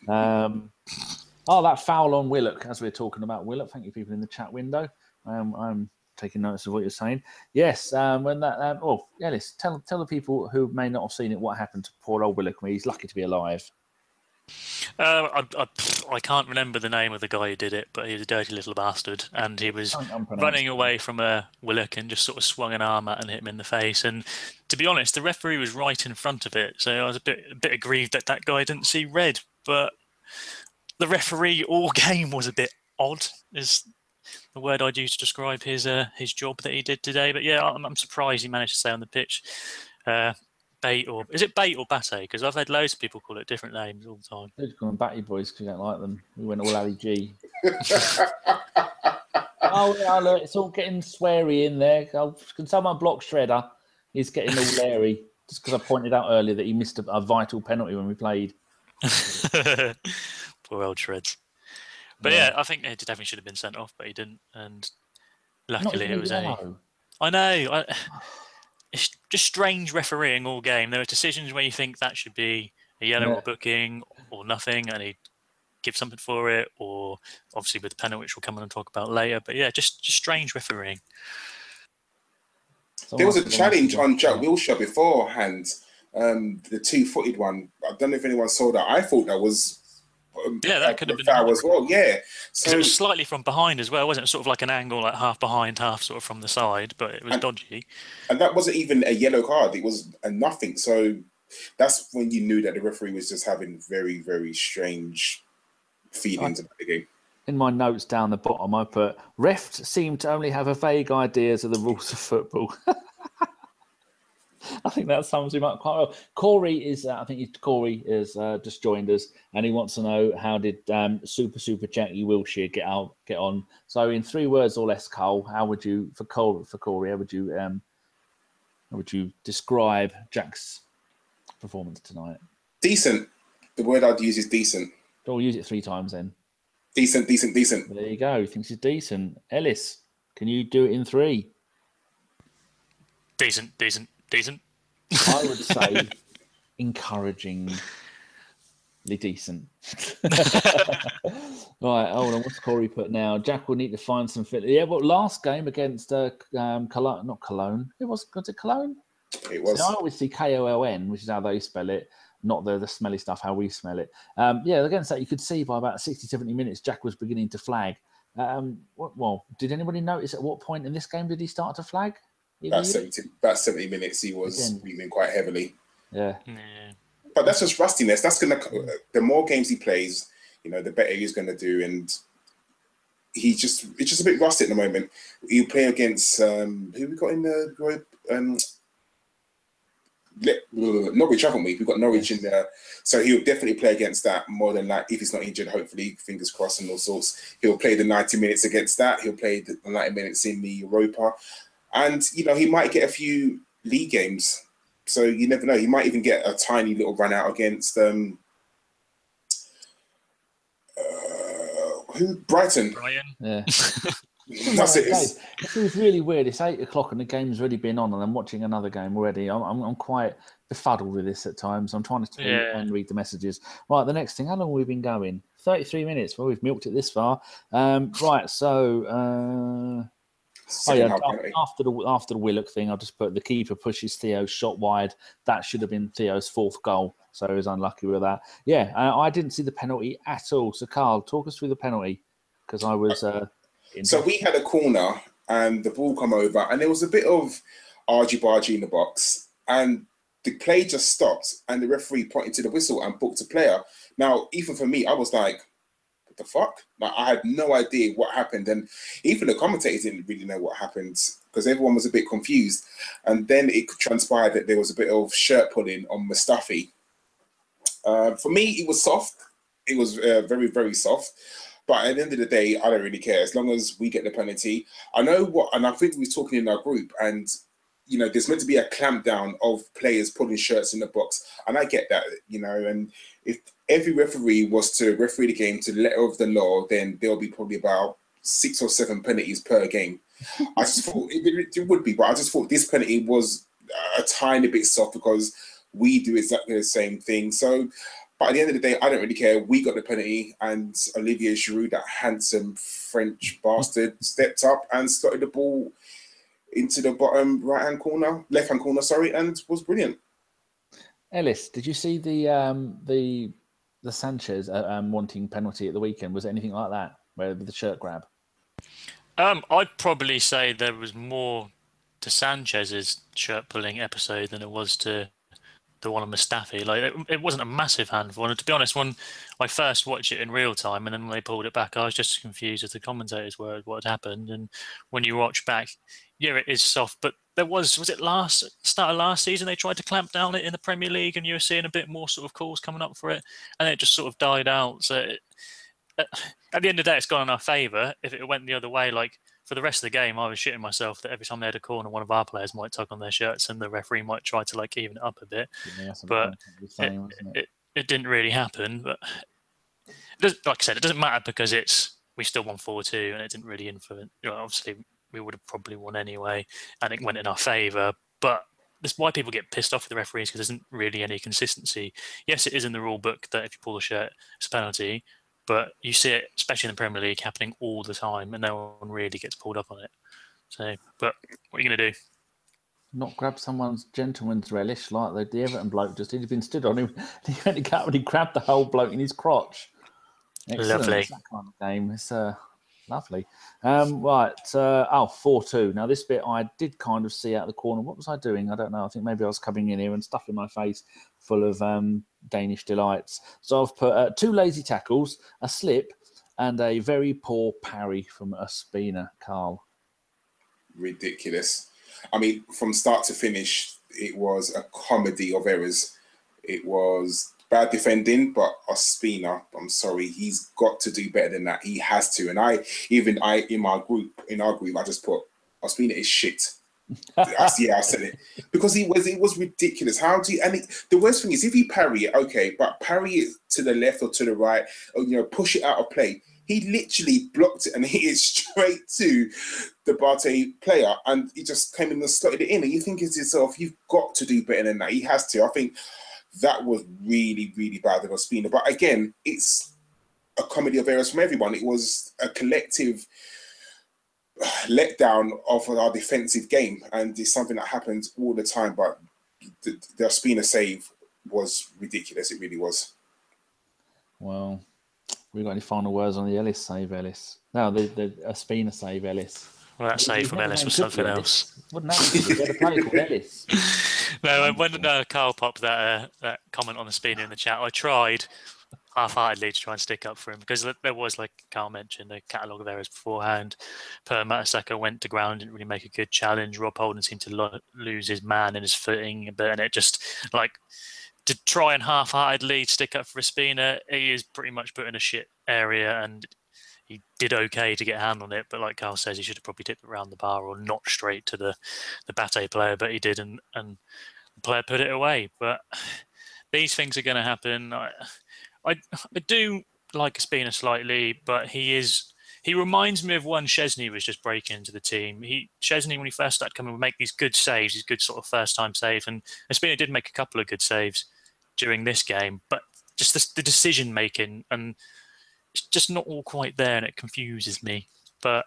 [SPEAKER 1] That foul on Willock, as we're talking about Willock. Thank you, people in the chat window. I'm taking notice of what you're saying. Yes, when that. Ellis, tell the people who may not have seen it what happened to poor old Willock. He's lucky to be alive.
[SPEAKER 3] I can't remember the name of the guy who did it, but he was a dirty little bastard, and he was running away from a Willock and just sort of swung an arm at and hit him in the face. And to be honest, the referee was right in front of it, so I was a bit aggrieved that guy didn't see red. But the referee all game was a bit odd, is the word I'd use to describe his job that he did today. But yeah, I'm surprised he managed to stay on the pitch. Is it bait or Bate? Because I've had loads of people call it different names all the time.
[SPEAKER 1] They're just calling Batty boys because you don't like them. We went all Ali G. Look, it's all getting sweary in there. Can someone block Shredder? He's getting all Larry just because I pointed out earlier that he missed a vital penalty when we played.
[SPEAKER 3] Poor old Shreds. But yeah, I think he definitely should have been sent off, but he didn't. And luckily it was I know. It's just strange refereeing all game. There are decisions where you think that should be a yellow or booking or nothing, and he gives something for it, or obviously with the penalty, which we'll come on and talk about later. But yeah, just strange refereeing.
[SPEAKER 2] There was a challenge on Jack Wilshere beforehand, the two-footed one. I don't know if anyone saw that. I thought that was
[SPEAKER 3] that could have been
[SPEAKER 2] foul as well. Yeah,
[SPEAKER 3] so it was slightly from behind as well, wasn't it? Sort of like an angle, like half behind, half sort of from the side, but it was dodgy. And
[SPEAKER 2] that wasn't even a yellow card; it was a nothing. So that's when you knew that the referee was just having very, very strange feelings about the game.
[SPEAKER 1] In my notes down the bottom, I put refs seem to only have a vague ideas of the rules of football. I think that sums him up quite well. Corey is just joined us, and he wants to know how did Super Jackie Wilshere get on. So in 3 words or less, Cole, how would you Corey? How would you describe Jack's performance tonight?
[SPEAKER 2] Decent. The word I'd use is decent.
[SPEAKER 1] I'll use it 3 times then.
[SPEAKER 2] Decent.
[SPEAKER 1] There you go. He thinks he's decent. Ellis, can you do it in 3?
[SPEAKER 3] Decent.
[SPEAKER 1] I would say encouragingly decent. Right, hold on. What's Corey put now? Jack will need to find some fit. Yeah, well, last game against Cologne, not Cologne. Was it Cologne?
[SPEAKER 2] It was.
[SPEAKER 1] So I always see KOLN, which is how they spell it, not the smelly stuff, how we smell it. Against that, you could see by about 60, 70 minutes, Jack was beginning to flag. Did anybody notice at what point in this game did he start to flag?
[SPEAKER 2] About 70 minutes, he was moving quite heavily.
[SPEAKER 1] Yeah.
[SPEAKER 2] But that's just rustiness. That's the more games he plays, the better he's gonna do. And it's just a bit rusty at the moment. You play against who we got in the group? Norwich, haven't we? We've got Norwich in there, so he'll definitely play against that more than that. If he's not injured, hopefully, fingers crossed and all sorts. He'll play the 90 minutes against that. He'll play the 90 minutes in the Europa. And, he might get a few league games. So you never know. He might even get a tiny little run out against Brighton.
[SPEAKER 1] Yeah.
[SPEAKER 2] That's it.
[SPEAKER 1] It feels really weird. It's 8 o'clock and the game's already been on and I'm watching another game already. I'm quite befuddled with this at times. I'm trying to and read the messages. Right, the next thing. How long have we been going? 33 minutes. Well, we've milked it this far. Right, so... after the Willock thing, I'll just put the keeper pushes Theo's shot wide. That should have been Theo's 4th goal, so he was unlucky with that. Yeah, I didn't see the penalty at all. So, Carl, talk us through the penalty because I was.
[SPEAKER 2] So we had a corner and the ball come over, and there was a bit of argy-bargy in the box, and the play just stopped, and the referee pointed to the whistle and booked a player. Now, even for me, I was like, the fuck? Like, I had no idea what happened, and even the commentators didn't really know what happened because everyone was a bit confused. And then it transpired that there was a bit of shirt pulling on Mustafi. For me, it was soft. It was very, very soft. But at the end of the day, I don't really care as long as we get the penalty. I know what, and I think we were talking in our group, and there's meant to be a clampdown of players putting shirts in the box, and I get that, and if every referee was to referee the game to the letter of the law, then there'll be probably about 6 or 7 penalties per game. I just thought it would be, but I just thought this penalty was a tiny bit soft because we do exactly the same thing. So, but at the end of the day, I don't really care. We got the penalty, and Olivier Giroud, that handsome French bastard, stepped up and slotted the ball into the bottom left-hand corner, and was brilliant.
[SPEAKER 1] Ellis, did you see the Sanchez wanting penalty at the weekend? Was it anything like that, where with the shirt grab?
[SPEAKER 3] I'd probably say there was more to Sanchez's shirt pulling episode than it was to the one on Mustafi. Like it wasn't a massive handful. And to be honest, when I first watched it in real time and then when they pulled it back, I was just as confused as the commentators were what had happened. And when you watch back, yeah, it is soft. But there was it start of last season they tried to clamp down it in the Premier League, and you were seeing a bit more sort of calls coming up for it, and it just sort of died out. So at the end of the day, it's gone in our favour. If it went the other way, like for the rest of the game, I was shitting myself that every time they had a corner, one of our players might tug on their shirts and the referee might try to like even it up a bit.
[SPEAKER 1] Yeah,
[SPEAKER 3] but it didn't really happen. But like I said, it doesn't matter because we still won 4-2 and it didn't really influence. Obviously, we would have probably won anyway, and it went in our favour. But that's why people get pissed off with the referees, because there isn't really any consistency. Yes, it is in the rule book that if you pull the shirt, it's a penalty. But you see it, especially in the Premier League, happening all the time, and no one really gets pulled up on it. So, but what are you going to do?
[SPEAKER 1] Not grab someone's gentleman's relish like the Everton bloke just did. He'd been stood on him. He went to and he grabbed the whole bloke in his crotch. Excellent.
[SPEAKER 3] Lovely.
[SPEAKER 1] It's that kind of game. It's lovely. Right. 4-2. Now, this bit I did kind of see out of the corner. What was I doing? I don't know. I think maybe I was coming in here and stuffing my face full of Danish delights. So I've put 2 lazy tackles, a slip, and a very poor parry from Ospina, Carl.
[SPEAKER 2] Ridiculous. I mean, from start to finish, it was a comedy of errors. It was bad defending, but Ospina, I'm sorry, he's got to do better than that. He has to. And I in our group, I just put Ospina is shit. I said it because it was ridiculous. How do you? And the worst thing is if you parry it, okay, but parry it to the left or to the right, or push it out of play. He literally blocked it and hit it straight to the Barté player, and he just came in and slotted it in. And you think to yourself, you've got to do better than that. He has to. I think that was really, really bad of Ospina. But again, it's a comedy of errors from everyone. It was a collective letdown of our defensive game, and it's something that happens all the time. But the Ospina save was ridiculous. It really was.
[SPEAKER 1] Well, we got any final words on the Ellis save, Ellis? No, the Ospina save, Ellis.
[SPEAKER 3] Well, that save from Ellis was something else.
[SPEAKER 1] Wouldn't happen to you. We had a player called Ellis.
[SPEAKER 3] No, when Carl popped that comment on Ospina in the chat, I tried half-heartedly to try and stick up for him, because there was, like Carl mentioned, a catalogue of errors beforehand. Per Mertesacker went to ground, didn't really make a good challenge. Rob Holden seemed to lose his man and his footing a bit, and it just, like, to try and half-heartedly stick up for Ospina, he is pretty much put in a shit area, and he did okay to get a hand on it, but like Carl says, he should have probably tipped it around the bar or not straight to the Bate player, but he did, and the player put it away. But these things are going to happen. I do like Ospina slightly, but he reminds me of when Szczesny was just breaking into the team. Szczesny, when he first started coming, would make these good saves, these good sort of first-time saves, and Ospina did make a couple of good saves during this game, but just the decision-making, and it's just not all quite there, and it confuses me. But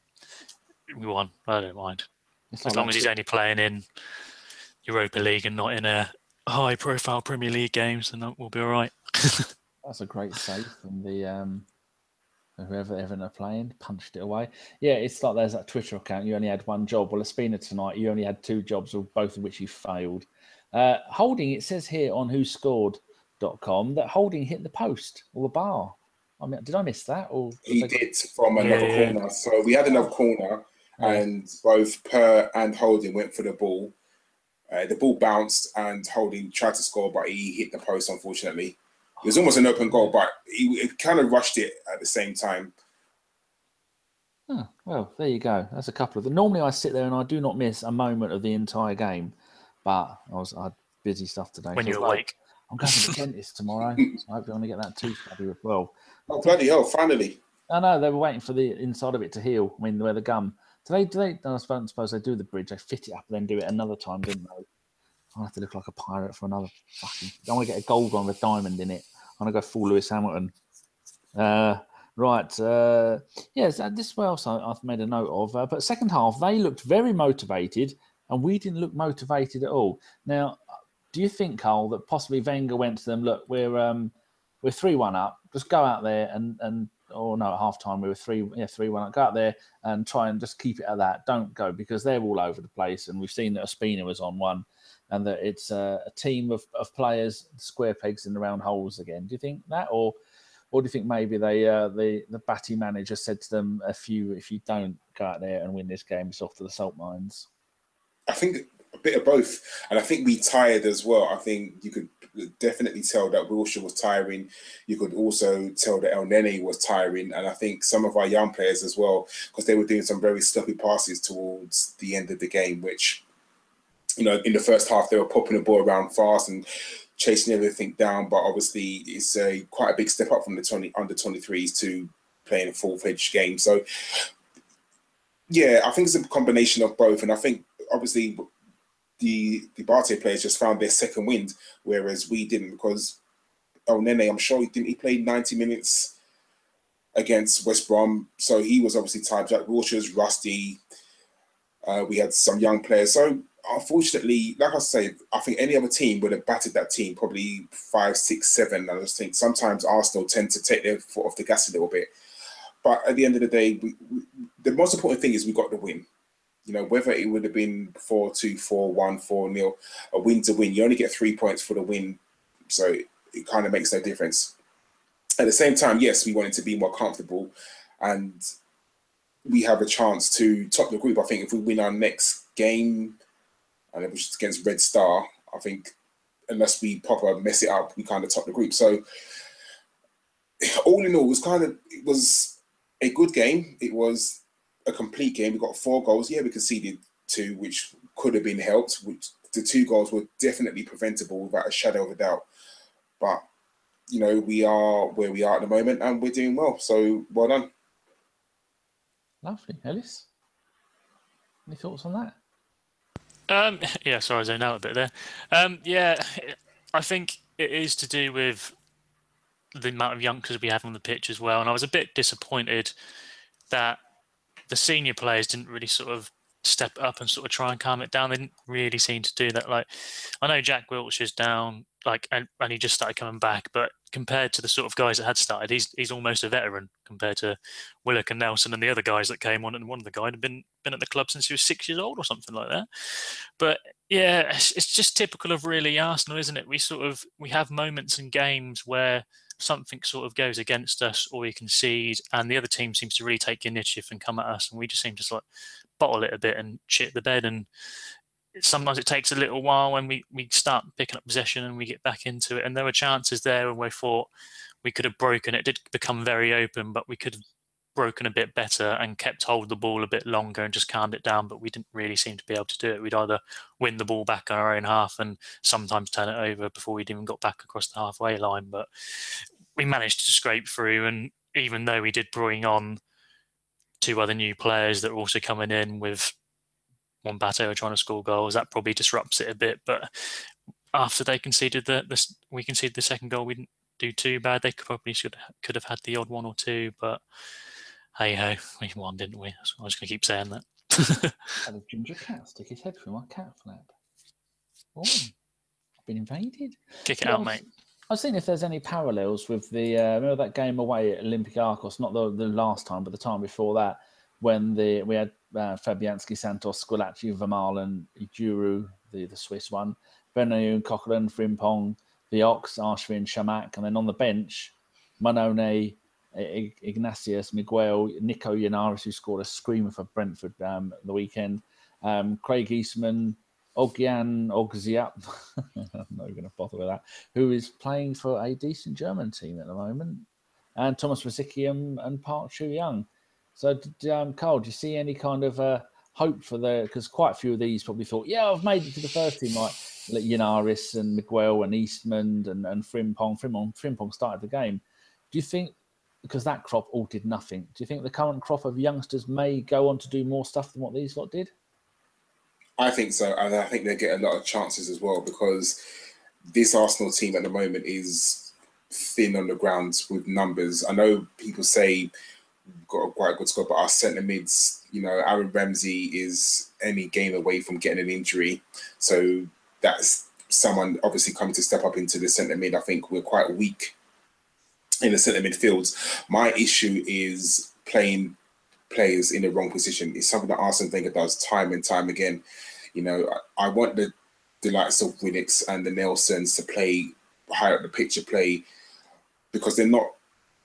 [SPEAKER 3] we won. I don't mind. As long as he's only playing in Europa League and not in a high-profile Premier League games, then we'll be all right.
[SPEAKER 1] That's a great save from the whoever Everton are playing, punched it away. Yeah, it's like there's that Twitter account. You only had one job. Well, Ospina tonight, you only had 2 jobs, both of which you failed. Holding, it says here on WhoScored.com that Holding hit the post or the bar. I mean, did I miss that? Or
[SPEAKER 2] he did from another corner. So we had another corner, and both Per and Holding went for the ball. The ball bounced, and Holding tried to score, but he hit the post, unfortunately. It was almost an open goal, but he kind of rushed it at the same time.
[SPEAKER 1] Oh, well, there you go. That's a couple of them. Normally, I sit there and I do not miss a moment of the entire game, but I had busy stuff today.
[SPEAKER 3] When
[SPEAKER 1] So
[SPEAKER 3] you're awake.
[SPEAKER 1] I'm going to the dentist tomorrow, so I hope I'm going to get that tooth as well.
[SPEAKER 2] Oh, bloody hell, finally.
[SPEAKER 1] I know they were waiting for the inside of it to heal. I mean, where the gum. Do they? I suppose they do the bridge. They fit it up and then do it another time, didn't they? I have to look like a pirate for another fucking. I want to get a gold one with a diamond in it. I want to go full Lewis Hamilton. Right. Yes, this is what else I've made a note of. But second half, they looked very motivated, and we didn't look motivated at all. Now, do you think, Carl, that possibly Wenger went to them? Look, we're 3-1 up. Just go out there and or no, at half time we were 3-1 up. Go out there and try and just keep it at that. Don't go because they're all over the place, and we've seen that Ospina was on one, and that it's a team of players, square pegs in the round holes again. Do you think that, or do you think maybe the Batty manager said to them, if you don't go out there and win this game, it's off to the salt mines?
[SPEAKER 2] I think a bit of both. And I think we tired as well. I think you could definitely tell that Wilshere was tiring. You could also tell that El Nene was tiring. And I think some of our young players as well, because they were doing some very sloppy passes towards the end of the game, which, in the first half, they were popping the ball around fast and chasing everything down, but obviously it's quite a big step up from the under 23s to playing a full-fledged game. So yeah, I think it's a combination of both, and I think obviously the Barty players just found their second wind, whereas we didn't, because El Nene, I'm sure he played 90 minutes against West Brom, so he was obviously tired. Jack Wilshere's rusty. We had some young players, so unfortunately, like I say, I think any other team would have battered that team probably 5, 6, 7. I just think sometimes Arsenal tend to take their foot off the gas a little bit. But at the end of the day, the most important thing is we got the win. Whether it would have been 4-2, 4-1, 4-0, a win's a win. You only get 3 points for the win, so it kind of makes no difference. At the same time, yes, we wanted to be more comfortable, and we have a chance to top the group. I think if we win our next game, and it was against Red Star, I think, unless we proper mess it up, we kind of top the group. So all in all, it was a good game. It was a complete game. We got 4 goals. Yeah, we conceded 2, which could have been helped. Which the 2 goals were definitely preventable without a shadow of a doubt. But we are where we are at the moment, and we're doing well. So well done.
[SPEAKER 1] Lovely, Ellis. Any thoughts on that?
[SPEAKER 3] Yeah, sorry, I zoned out a bit there. Yeah, I think it is to do with the amount of youngsters we have on the pitch as well. And I was a bit disappointed that the senior players didn't really sort of step up and sort of try and calm it down. They didn't really seem to do that. Like, I know Jack Wilshere's down, and he just started coming back, but compared to the sort of guys that had started, he's almost a veteran compared to Willock and Nelson and the other guys that came on. And one of the guys had been at the club since he was 6 years old or something like that. But yeah, it's just typical of really Arsenal, isn't it? We have moments in games where something sort of goes against us or we concede, and the other team seems to really take the initiative and come at us, and we just seem to bottle it a bit and shit the bed. And sometimes it takes a little while when we start picking up possession and we get back into it. And there were chances there when we thought we could have broken. It did become very open, but we could have broken a bit better and kept hold of the ball a bit longer and just calmed it down. But we didn't really seem to be able to do it. We'd either win the ball back on our own half and sometimes turn it over before we'd even got back across the halfway line. But we managed to scrape through. And even though we did bring on 2 other new players that were also coming in with one Bato trying to score goals, that probably disrupts it a bit. But after they conceded we conceded the second goal, we didn't do too bad. They could have had the odd 1 or 2, but hey ho, we won, didn't we? So I'm just going to keep saying that.
[SPEAKER 1] Had a ginger cat stick his head through my cat flap. Oh, I've been invaded.
[SPEAKER 3] Kick it out, mate.
[SPEAKER 1] I was thinking if there's any parallels with the remember that game away at Olympiacos, not the last time, but the time before that, when we had Fabianski, Santos, Squillaci, Vermaelen, Ijuru, the Swiss one, Benayoun, Coquelin, Frimpong, the Ox, Arshvin, Shamak, and then on the bench, Manone, Ignatius, Miguel, Nico Yanaris, who scored a screamer for Brentford the weekend, Craig Eastman, Ogziap, I'm not going to bother with that, who is playing for a decent German team at the moment, and Thomas Rosicky and Park Chu-young. So, Carl, do you see any kind of hope for because quite a few of these probably thought, yeah, I've made it to the first team, like Yanaris and Miguel and Eastman and Frimpong. Frimpong started the game. Do you think, because that crop all did nothing, do you think the current crop of youngsters may go on to do more stuff than what these lot did?
[SPEAKER 2] I think so, and I think they get a lot of chances as well, because this Arsenal team at the moment is thin on the ground with numbers. I know people say we've got a quite good squad, but our centre mids, Aaron Ramsey is any game away from getting an injury. So that's someone obviously coming to step up into the centre mid. I think we're quite weak in the centre midfield. My issue is playing players in the wrong position. It's something that Arsene Wenger does time and time again. I want the likes of Winnix and the Nelsons to play higher up the pitch, play, because they're not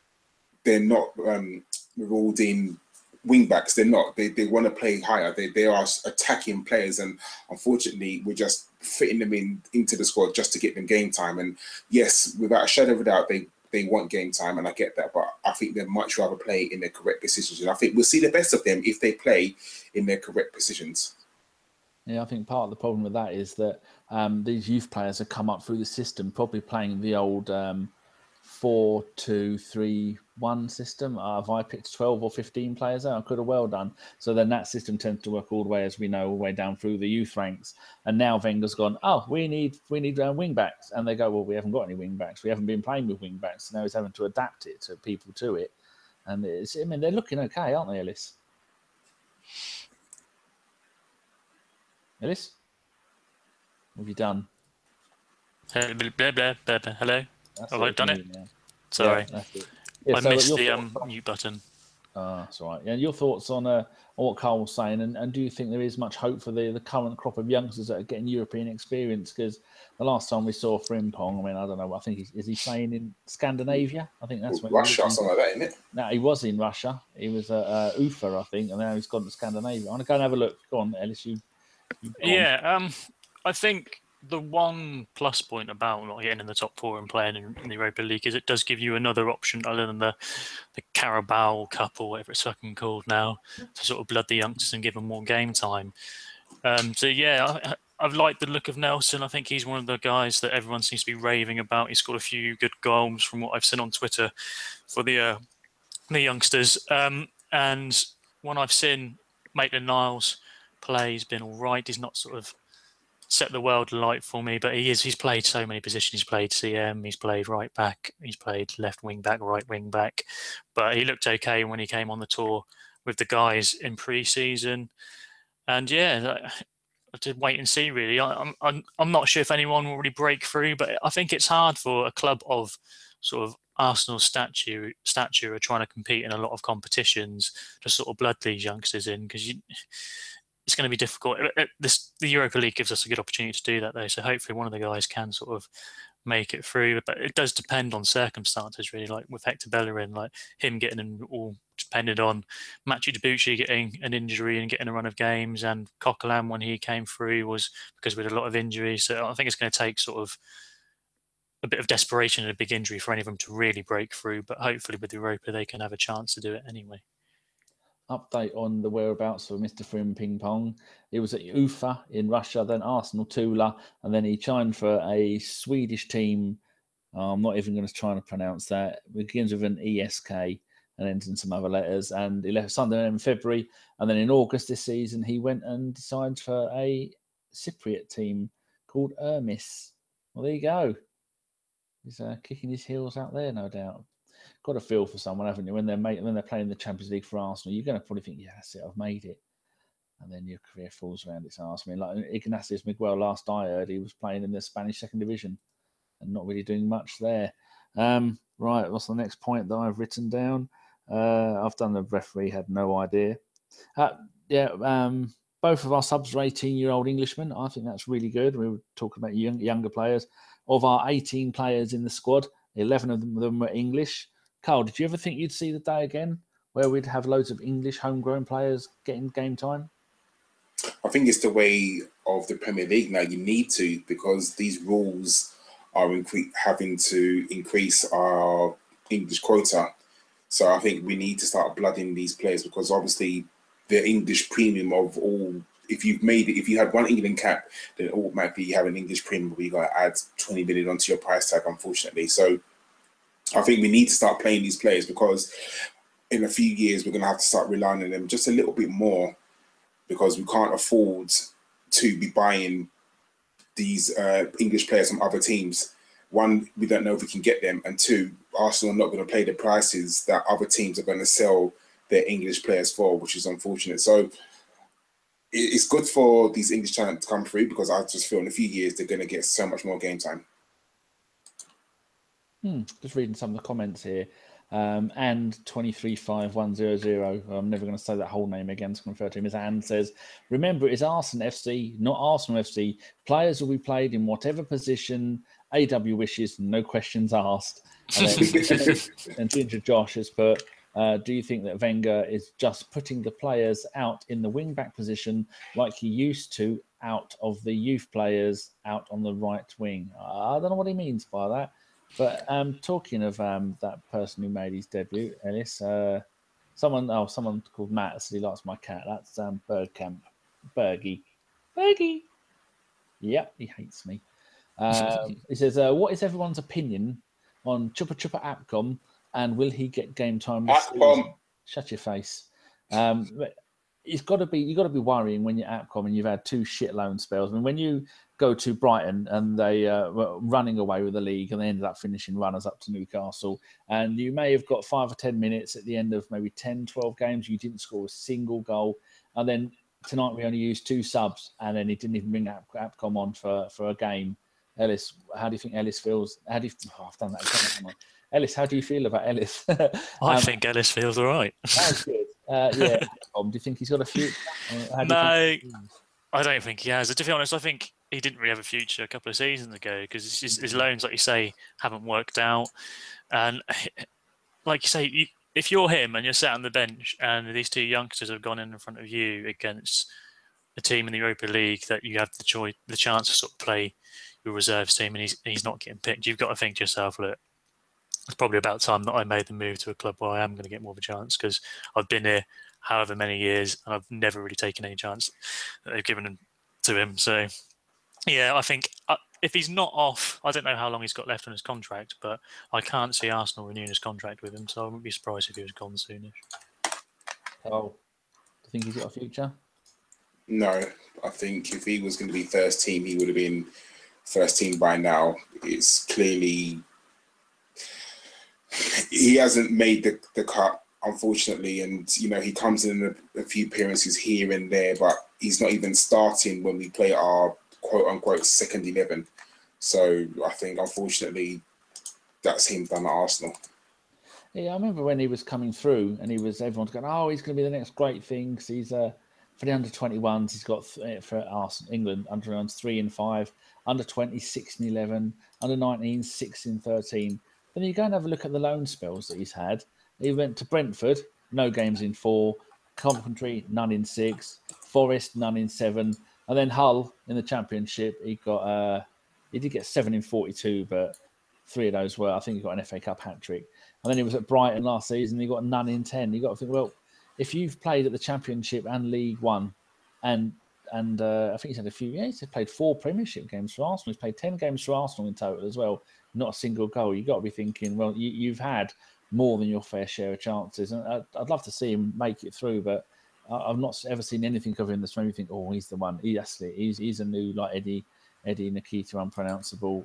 [SPEAKER 2] marauding wing backs. They're not. They want to play higher. They are attacking players, and unfortunately, we're just fitting them into the squad just to get them game time. And yes, without a shadow of a doubt, they want game time, and I get that. But I think they'd much rather play in their correct positions. And I think we'll see the best of them if they play in their correct positions.
[SPEAKER 1] Yeah, I think part of the problem with that is that these youth players have come up through the system, probably playing the old 4-2-3-1 system. Have I picked 12 or 15 players out? I could have well done. So then that system tends to work all the way, as we know, all the way down through the youth ranks. And now Wenger's gone, we need wing backs. And they go, well, we haven't got any wing backs. We haven't been playing with wing backs. So now he's having to adapt it to people to it. And they're looking okay, aren't they, Ellis? Ellis? What have you done?
[SPEAKER 3] Hello? Have I done it?
[SPEAKER 1] Now.
[SPEAKER 3] Sorry.
[SPEAKER 1] Yeah, that's it.
[SPEAKER 3] I missed the mute button.
[SPEAKER 1] That's all right. And your thoughts on what Carl was saying, and do you think there is much hope for the current crop of youngsters that are getting European experience? Because the last time we saw Frimpong, I don't know, I think is he playing in Scandinavia? I think that's
[SPEAKER 2] Russia or something like that, isn't it?
[SPEAKER 1] No, he was in Russia. He was at Ufa, I think, and now he's gone to Scandinavia. I'm going to go and have a look. Go on, Ellis.
[SPEAKER 3] I think the one plus point about not getting in the top four and playing in the Europa League is it does give you another option other than the Carabao Cup or whatever it's fucking called now, to sort of blood the youngsters and give them more game time. I've liked the look of Nelson. I think he's one of the guys that everyone seems to be raving about. He's scored a few good goals from what I've seen on Twitter for the youngsters. And when I've seen Maitland-Niles play, he's been all right. He's not sort of set the world alight for me, but he's played so many positions. He's played CM, he's played right back, he's played left wing back, right wing back, but he looked okay when he came on the tour with the guys in pre-season. And I did wait and see, really. I'm not sure if anyone will really break through, but I think it's hard for a club of sort of Arsenal stature are trying to compete in a lot of competitions to sort of blood these youngsters in, because it's going to be difficult. The Europa League gives us a good opportunity to do that, though. So hopefully one of the guys can sort of make it through. But it does depend on circumstances, really. Like with Hector Bellerin, like him getting all depended on Mathieu Debuchy getting an injury and getting a run of games, and Coquelin when he came through was because we had a lot of injuries. So I think it's going to take sort of a bit of desperation and a big injury for any of them to really break through. But hopefully with Europa, they can have a chance to do it anyway.
[SPEAKER 1] Update on the whereabouts of Mr. Frimpong. He was at Ufa in Russia, then Arsenal Tula, and then he signed for a Swedish team. I'm not even going to try and pronounce that. It begins with an ESK and ends in some other letters. And he left Sunderland in February. And then in August this season, he went and signed for a Cypriot team called Ermis. Well, there you go. He's kicking his heels out there, no doubt. Got a feel for someone, haven't you? When they're playing the Champions League for Arsenal, you're going to probably think, yeah, that's it, I've made it. And then your career falls around its arse. Like Ignatius Miguel, last I heard, he was playing in the Spanish second division and not really doing much there. Right, what's the next point that I've written down? I've done the referee, had no idea. Both of our subs are 18-year-old Englishmen. I think that's really good. We were talking about younger players. Of our 18 players in the squad, 11 of them were English. Carl, did you ever think you'd see the day again where we'd have loads of English homegrown players getting game time?
[SPEAKER 2] I think it's the way of the Premier League now. You need to, because these rules are having to increase our English quota. So I think we need to start blooding these players, because obviously the English premium of all. If you had one England cap, then automatically you have an English premium where you got to add 20 million onto your price tag, unfortunately. So I think we need to start playing these players, because in a few years we're going to have to start relying on them just a little bit more, because we can't afford to be buying these English players from other teams. One, we don't know if we can get them, and two, Arsenal are not going to pay the prices that other teams are going to sell their English players for, which is unfortunate. So it's good for these English talent to come through, because I just feel in a few years they're going to get so much more game time.
[SPEAKER 1] Just reading some of the comments here. And 235100, I'm never going to say that whole name again to refer to him as Anne, says, remember, it is Arsenal FC, not Arsenal FC. Players will be played in whatever position AW wishes, no questions asked. And Ginger Josh has put, do you think that Wenger is just putting the players out in the wing-back position like he used to, out of the youth players out on the right wing? I don't know what he means by that. But talking of that person who made his debut, Ellis, someone called Matt said he likes my cat. That's Bergkamp. Bergie. Yep, he hates me. He says, what is everyone's opinion on Chupa Chupa Apcom, and will he get game time this season? Shut your face. You got to be worrying when you're Apcom and you've had 2 shit loan spells. I mean, when you go to Brighton and they were running away with the league and they ended up finishing runners up to Newcastle, and you may have got 5 or 10 minutes at the end of maybe 10, 12 games, you didn't score a single goal, and then tonight we only used 2 subs, and then he didn't even bring Apcom on for a game. Ellis, how do you think Ellis feels? I've done that again. Ellis, how do you feel about Ellis?
[SPEAKER 3] I think Ellis feels all right.
[SPEAKER 1] That's good. Yeah. Do you think he's got a future?
[SPEAKER 3] No, I don't think he has. To be honest, I think he didn't really have a future a couple of seasons ago, because his loans, like you say, haven't worked out. And like you say, if you're him and you're sat on the bench and these 2 youngsters have gone in front of you against a team in the Europa League that you have the chance to sort of play your reserves team, and he's not getting picked, you've got to think to yourself, look, it's probably about time that I made the move to a club where I am going to get more of a chance, because I've been here however many years and I've never really taken any chance that they've given to him. So, yeah, I think if he's not off, I don't know how long he's got left on his contract, but I can't see Arsenal renewing his contract with him, so I wouldn't be surprised if he was gone soonish.
[SPEAKER 1] Oh, do you think he's got a future?
[SPEAKER 2] No, I think if he was going to be first team, he would have been first team by now. It's clearly he hasn't made the cut, unfortunately, and he comes in a few appearances here and there, but he's not even starting when we play our quote unquote second 11. So I think, unfortunately, that's him done at Arsenal.
[SPEAKER 1] Yeah, I remember when he was coming through, and everyone's going, "Oh, he's going to be the next great thing." Because he's for the under-21s, he's got for Arsenal, England under-21s 3 and 5, under-20 6 and 11, under-19 6 and 13. Then you go and have a look at the loan spells that he's had. He went to Brentford, no games in 4, Coventry none in 6, Forest none in 7, and then Hull in the Championship. He did get 7 in 42, but 3 of those were, I think he got an FA Cup hat trick. And then he was at Brighton last season. He got none in 10. You got to think, well, if you've played at the Championship and League One, and I think he's had a few. Yeah, he's played 4 Premiership games for Arsenal. He's played 10 games for Arsenal in total as well. Not a single goal. You got to be thinking, well, you've had more than your fair share of chances. And I'd love to see him make it through, but I've not ever seen anything of him that's made me think, oh, he's the one. He's a new like Eddie Nikita unpronounceable,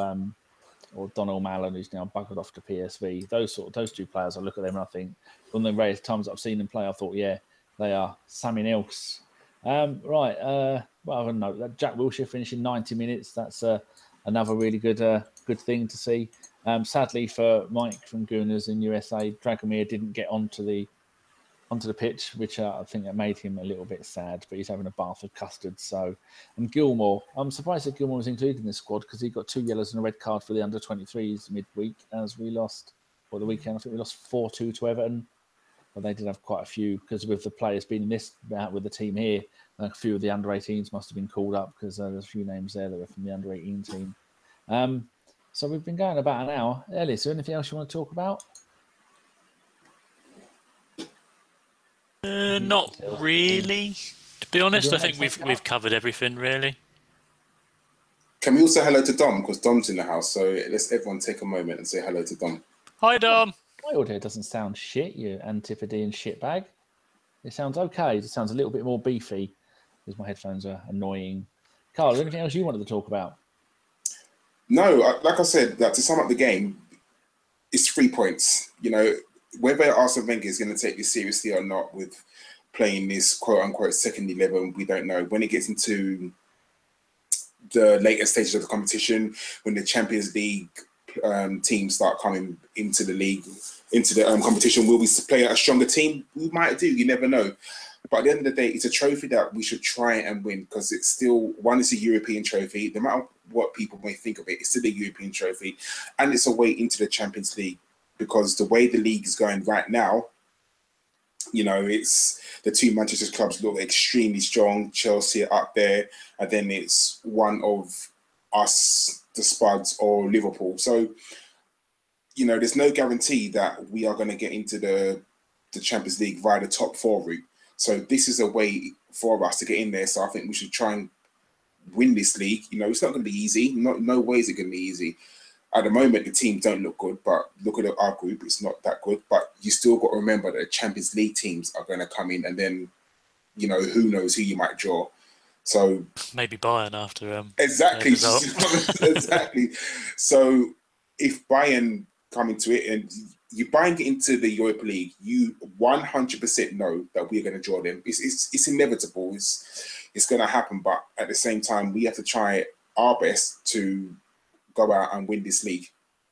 [SPEAKER 1] or Donald Mallon, who's now buggered off to PSV. Those 2 players, I look at them and I think, from the rare times I've seen them play, I thought, yeah, they are something else. Right. Well, I don't know. That Jack Wilshere finishing 90 minutes. That's another really good thing to see. Sadly for Mike from Gooners in USA, Dragomir didn't get onto the pitch, which I think that made him a little bit sad, but he's having a bath of custard. So, and Gilmore, I'm surprised that Gilmore was included in the squad, because he got 2 yellows and a red card for the under-23s midweek, as we lost, or the weekend, I think we lost 4-2 to Everton. But they did have quite a few, because with the players being missed out with the team here, a few of the under-18s must have been called up, because there's a few names there that were from the under-18 team. So we've been going about an hour. Ellie, is there anything else you want to talk about?
[SPEAKER 3] Not really. To be honest, I think
[SPEAKER 1] Anything
[SPEAKER 3] we've covered everything really.
[SPEAKER 2] Can we also say hello to Dom? Because Dom's in the house, so let's everyone take a moment and say hello to Dom.
[SPEAKER 3] Hi, Dom.
[SPEAKER 1] My audio doesn't sound shit, you Antipodean shitbag. It sounds okay. It sounds a little bit more beefy because my headphones are annoying. Carl, is there anything else you wanted to talk about?
[SPEAKER 2] No, like I said, to sum up the game, it's 3 points. You know, whether Arsene Wenger is going to take this seriously or not with playing this quote-unquote second 11, we don't know. When it gets into the later stages of the competition, when the Champions League teams start coming into the league, into the competition, will we play a stronger team? We might do, you never know. But at the end of the day, it's a trophy that we should try and win because it's still, one, it's a European trophy. No matter what people may think of it, it's still a European trophy. And it's a way into the Champions League because the way the league is going right now, you know, it's the two Manchester clubs look extremely strong. Chelsea are up there, and then it's one of us, the Spuds, or Liverpool. So, you know, there's no guarantee that we are going to get into the Champions League via the top 4 route. So this is a way for us to get in there. So I think we should try and win this league. You know, it's not going to be easy. No way is it going to be easy. At the moment, the teams don't look good, but look at our group, it's not that good. But you still got to remember that the Champions League teams are going to come in, and then, you know, who knows who you might draw. So
[SPEAKER 3] maybe Bayern after
[SPEAKER 2] exactly, exactly. So if Bayern come into it and you Bayern get into the Europa League, you 100% know that we're going to draw them. It's inevitable. It's going to happen. But at the same time, we have to try our best to go out and win this league.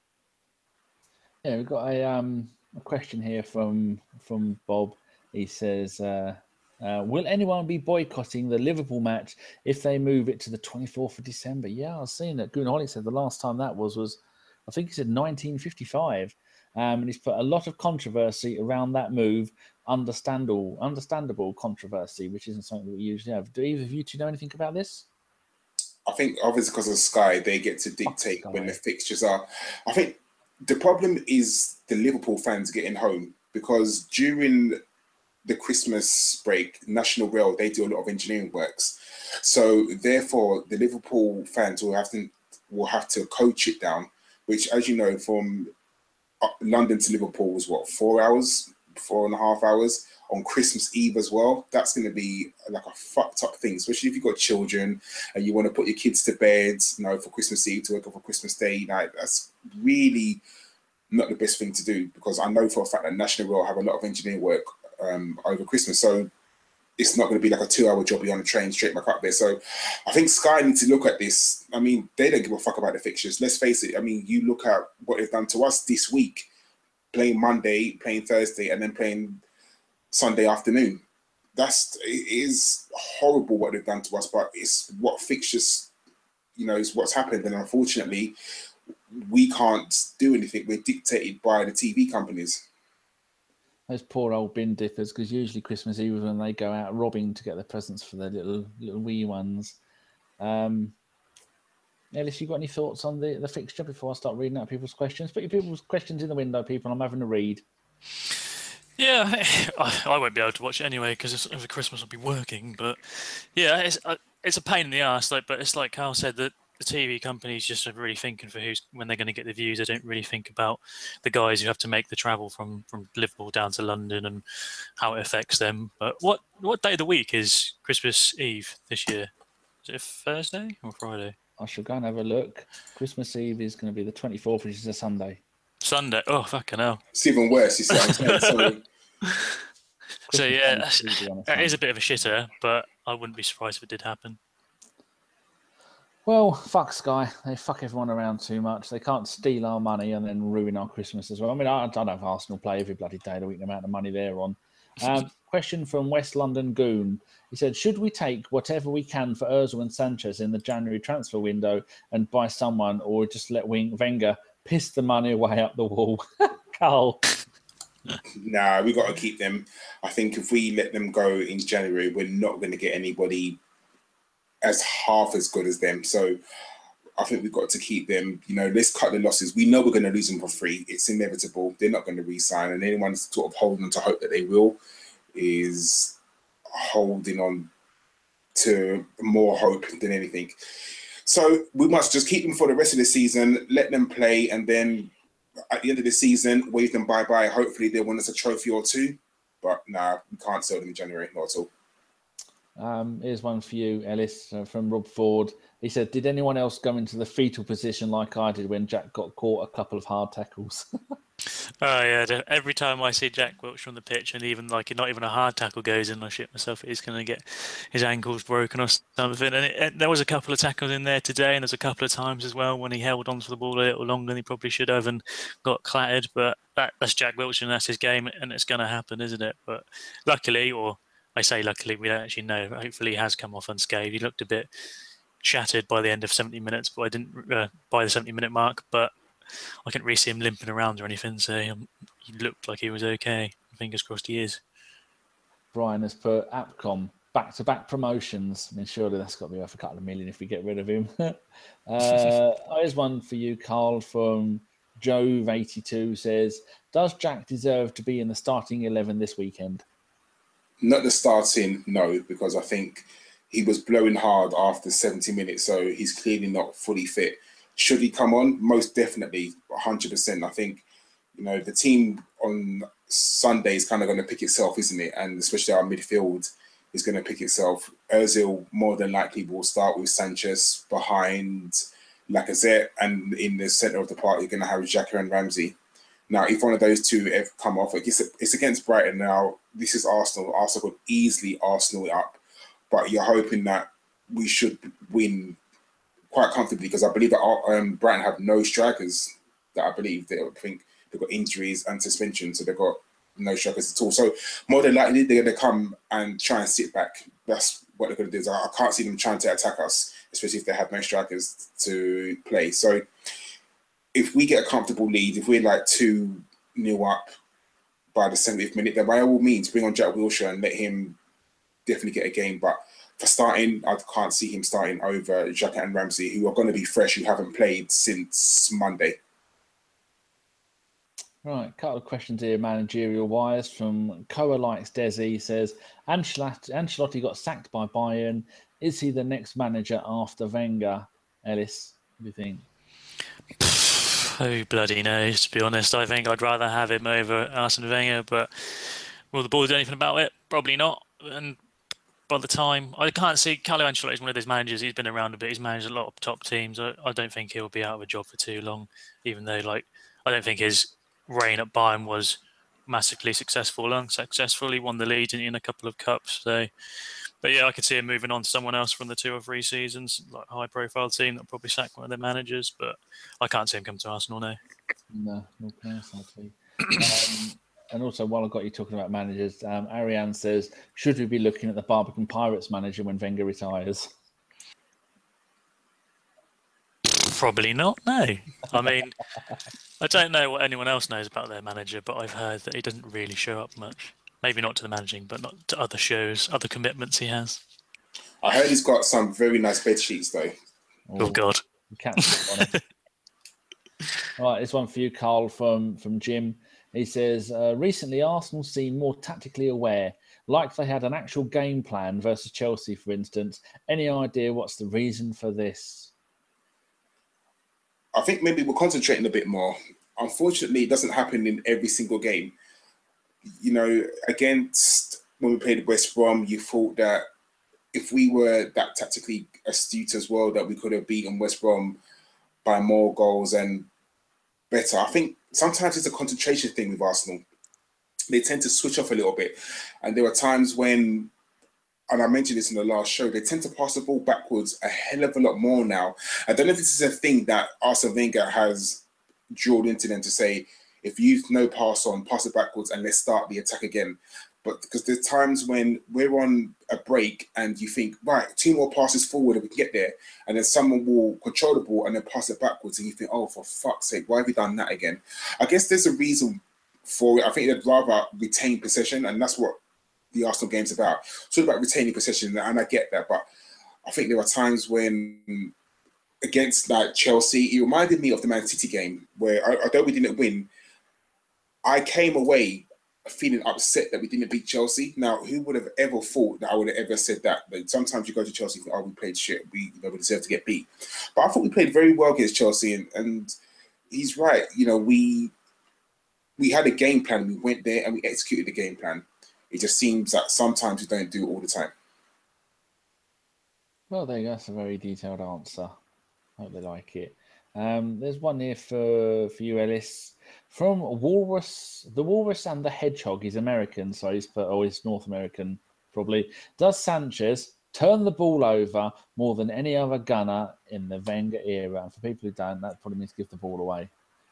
[SPEAKER 1] Yeah, we've got a question here from Bob. He says, will anyone be boycotting the Liverpool match if they move it to the 24th of December? Yeah, I was seeing that Goonaholic said the last time that was I think he said 1955. And he's put a lot of controversy around that move, understandable controversy, which isn't something that we usually have. Do either of you two know anything about this?
[SPEAKER 2] I think obviously because of Sky, they get to dictate when the fixtures are. I think the problem is the Liverpool fans getting home because during the Christmas break, National Rail, they do a lot of engineering works. So therefore, the Liverpool fans will have to coach it down, which, as you know, from London to Liverpool was what, 4 hours, 4.5 hours on Christmas Eve as well. That's going to be like a fucked up thing, especially if you've got children and you want to put your kids to bed, you know, for Christmas Eve to wake up for Christmas Day. Like, that's really not the best thing to do because I know for a fact that National Rail have a lot of engineering work over Christmas. So it's not going to be like a 2-hour job. You're on a train straight back up there. So I think Sky need to look at this. I mean, they don't give a fuck about the fixtures. Let's face it. I mean, you look at what they've done to us this week, playing Monday, playing Thursday, and then playing Sunday afternoon. It is horrible what they've done to us, but it's what fixtures, you know, is what's happened. And unfortunately, we can't do anything. We're dictated by the TV companies.
[SPEAKER 1] Those poor old bin dippers, because usually Christmas Eve is when they go out robbing to get their presents for their little wee ones. Ellis, you got any thoughts on the fixture before I start reading out people's questions? Put your people's questions in the window, people. I'm having a read.
[SPEAKER 3] Yeah, I won't be able to watch it anyway because over Christmas I'll be working. But yeah, it's a pain in the ass. But it's like Carl said that the TV companies just are really thinking for when they're going to get the views. They don't really think about the guys who have to make the travel from Liverpool down to London and how it affects them. But what day of the week is Christmas Eve this year? Is it Thursday or Friday?
[SPEAKER 1] I shall go and have a look. Christmas Eve is going to be the 24th, which is a Sunday.
[SPEAKER 3] Sunday. Oh, fucking hell.
[SPEAKER 2] It's even worse, you see what I'm saying? Sorry.
[SPEAKER 3] So yeah, that is a bit of a shitter, but I wouldn't be surprised if it did happen.
[SPEAKER 1] Well, fuck Sky. They fuck everyone around too much. They can't steal our money and then ruin our Christmas as well. I mean, I don't know if Arsenal play every bloody day of the week, the amount of money they're on. Question from West London Goon. He said, should we take whatever we can for Ozil and Sanchez in the January transfer window and buy someone, or just let Wenger piss the money away up the wall? Carl.
[SPEAKER 2] Nah, we got to keep them. I think if we let them go in January, we're not going to get anybody as half as good as them. So I think we've got to keep them. You know, let's cut the losses. We know we're going to lose them for free. It's inevitable. They're not going to re-sign, and anyone's sort of holding to hope that they will. is holding on to more hope than anything. So we must just keep them for the rest of the season, let them play, and then at the end of the season, wave them bye-bye. Hopefully they win us a trophy or two. But nah, we can't sell them in January, not at all.
[SPEAKER 1] Here's one for you, Ellis, from Rob Ford. He said, did anyone else go into the fetal position like I did when Jack got caught a couple of hard tackles?
[SPEAKER 3] Oh yeah, every time I see Jack Wilshere on the pitch, and even like not even a hard tackle goes in, I shit myself. He's going to get his ankles broken or something. And there was a couple of tackles in there today, and there's a couple of times as well when he held onto the ball a little longer than he probably should have and got clattered. But that's Jack Wilshere, and that's his game, and it's going to happen, isn't it? But luckily, or I say luckily, we don't actually know. Hopefully, he has come off unscathed. He looked a bit shattered by the end of 70 minutes, but I didn't by the 70-minute mark, but I couldn't really see him limping around or anything, so he looked like he was okay. Fingers crossed he is.
[SPEAKER 1] Brian has put APCOM back-to-back promotions. I mean, surely that's got to be worth a couple of million if we get rid of him. Here's one for you, Carl, from Jove82 says, does Jack deserve to be in the starting 11 this weekend?
[SPEAKER 2] Not the starting, no, because I think he was blowing hard after 70 minutes, so he's clearly not fully fit. Should he come on? Most definitely, 100%. I think, the team on Sunday is kind of going to pick itself, isn't it? And especially our midfield is going to pick itself. Ozil more than likely will start with Sanchez behind Lacazette, and in the centre of the park, you're going to have Xhaka and Ramsey. Now, if one of those two ever come off, it's against Brighton now. This is Arsenal. Arsenal could easily Arsenal it up, but you're hoping that we should win quite comfortably, because I believe that Brighton have no strikers. That I believe think they've got injuries and suspension, so they've got no strikers at all. So more than likely they're going to come and try and sit back. That's what they're going to do. I can't see them trying to attack us, especially if they have no strikers to play. So if we get a comfortable lead, if we're like 2-0 up by the 70th minute, then by all means bring on Jack Wilshere and let him definitely get a game. But for starting, I can't see him starting over Xhaka and Ramsey, who are going to be fresh, who haven't played since Monday.
[SPEAKER 1] Right, a couple of questions here, managerial wise, from Koa Likes Desi. Says, Ancelotti got sacked by Bayern. Is he the next manager after Wenger? Ellis, what do you think?
[SPEAKER 3] Who bloody knows, to be honest. I think I'd rather have him over Arsene Wenger, but will the board do anything about it? Probably not. And by the time, I can't see, Carlo Ancelotti is one of those managers. He's been around a bit. He's managed a lot of top teams. I don't think he'll be out of a job for too long, even though, I don't think his reign at Bayern was massively successful. He won the league in a couple of cups. So, but yeah, I could see him moving on to someone else from the 2 or 3 seasons, like a high-profile team that'll probably sack one of their managers. But I can't see him come to Arsenal now.
[SPEAKER 1] No sadly. And also, while I've got you talking about managers, Ariane says, should we be looking at the Barbican Pirates manager when Wenger retires?
[SPEAKER 3] Probably not, no. I mean, I don't know what anyone else knows about their manager, but I've heard that he doesn't really show up much. Maybe not to the managing, but not to other shows, other commitments he has.
[SPEAKER 2] I heard he's got some very nice bed sheets, though.
[SPEAKER 3] Oh God.
[SPEAKER 1] All right, this one for you, Carl, from Jim. He says, recently Arsenal seem more tactically aware, like they had an actual game plan versus Chelsea, for instance. Any idea what's the reason for this?
[SPEAKER 2] I think maybe we're concentrating a bit more. Unfortunately, it doesn't happen in every single game. Against when we played West Brom, you thought that if we were that tactically astute as well, that we could have beaten West Brom by more goals and better. I think sometimes it's a concentration thing with Arsenal. They tend to switch off a little bit. And there are times when, and I mentioned this in the last show, they tend to pass the ball backwards a hell of a lot more now. I don't know if this is a thing that Arsene Wenger has drilled into them to say, if you've no pass on, pass it backwards and let's start the attack again. But because there's times when we're on a break and you think, right, 2 more passes forward and we can get there. And then someone will control the ball and then pass it backwards. And you think, oh, for fuck's sake, why have we done that again? I guess there's a reason for it. I think they'd rather retain possession. And that's what the Arsenal game's about. It's all about retaining possession. And I get that. But I think there are times when against like Chelsea, it reminded me of the Man City game where although we didn't win, I came away feeling upset that we didn't beat Chelsea. Now, who would have ever thought that I would have ever said that? Like, sometimes you go to Chelsea and think, oh, we played shit. We deserve to get beat. But I thought we played very well against Chelsea, and he's right. We had a game plan. We went there and we executed the game plan. It just seems that sometimes we don't do it all the time.
[SPEAKER 1] Well, there you go. That's a very detailed answer. Hope they like it. There's one here for you, Ellis. From Walrus, the Walrus and the Hedgehog. He's American, so he's North American, probably. Does Sanchez turn the ball over more than any other gunner in the Wenger era? And for people who don't, that probably means give the ball away.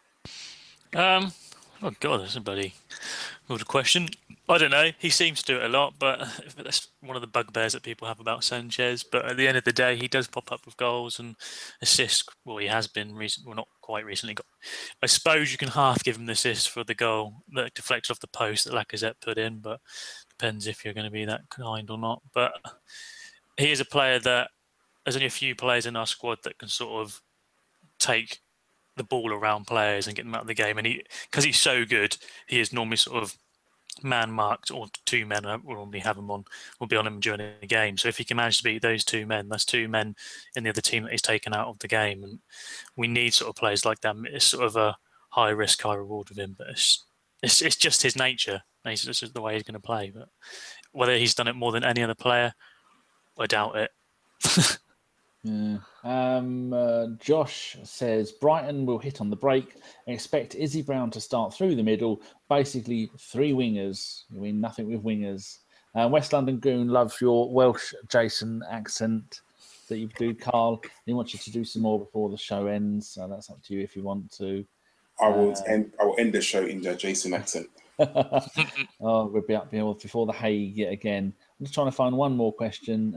[SPEAKER 3] Oh God, that's a bloody good question. I don't know. He seems to do it a lot, but that's one of the bugbears that people have about Sanchez. But at the end of the day, he does pop up with goals and assists. Well, he has been not quite recently. I suppose you can half give him the assist for the goal that deflected off the post that Lacazette put in, but depends if you're going to be that kind or not. But he is a player that there's only a few players in our squad that can sort of take the ball around players and get them out of the game. And because he's so good, he is normally sort of man marked, or two men will normally have him on, will be on him during the game. So if he can manage to beat those two men, that's two men in the other team that he's taken out of the game. And we need sort of players like that. It's sort of a high risk, high reward with him, but it's just his nature. It's just the way he's going to play. But whether he's done it more than any other player, I doubt it.
[SPEAKER 1] Yeah. Josh says Brighton will hit on the break. Expect Izzy Brown to start through the middle. Basically, 3 wingers. You mean nothing with wingers. West London Goon loves your Welsh Jason accent that you do, Carl. He wants you to do some more before the show ends. So that's up to you if you want to.
[SPEAKER 2] I will end the show in the Jason accent.
[SPEAKER 1] We'll be up here before the hay yet again. I'm just trying to find one more question.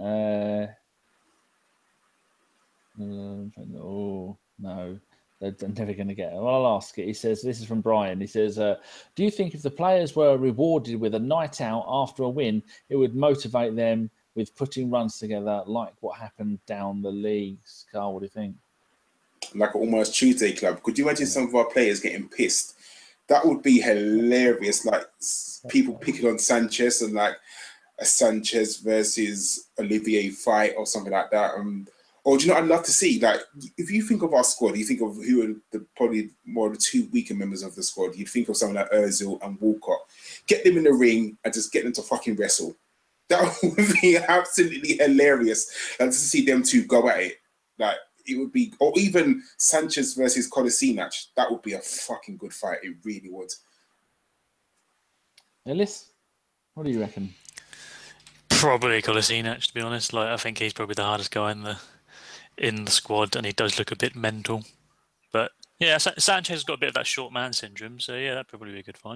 [SPEAKER 1] Oh, no, they're never going to get it. Well, I'll ask it. He says, this is from Brian. He says, do you think if the players were rewarded with a night out after a win, it would motivate them with putting runs together like what happened down the leagues? Carl, what do you think?
[SPEAKER 2] Like an almost Tuesday club. Could you imagine some of our players getting pissed? That would be hilarious. Like people picking on Sanchez and like a Sanchez versus Olivier fight or something like that. Or do you know what I'd love to see? Like, if you think of our squad, you think of who are probably more of the 2 weaker members of the squad. You'd think of someone like Ozil and Walcott. Get them in the ring and just get them to fucking wrestle. That would be absolutely hilarious. And to see them two go at it, like it would be, or even Sanchez versus Kolasinac. That would be a fucking good fight. It really would.
[SPEAKER 1] Ellis, what do you reckon?
[SPEAKER 3] Probably Kolasinac, to be honest. Like, I think he's probably the hardest guy in the squad, and he does look a bit mental. But yeah, Sanchez has got a bit of that short man syndrome, so yeah, that'd probably be a good fight.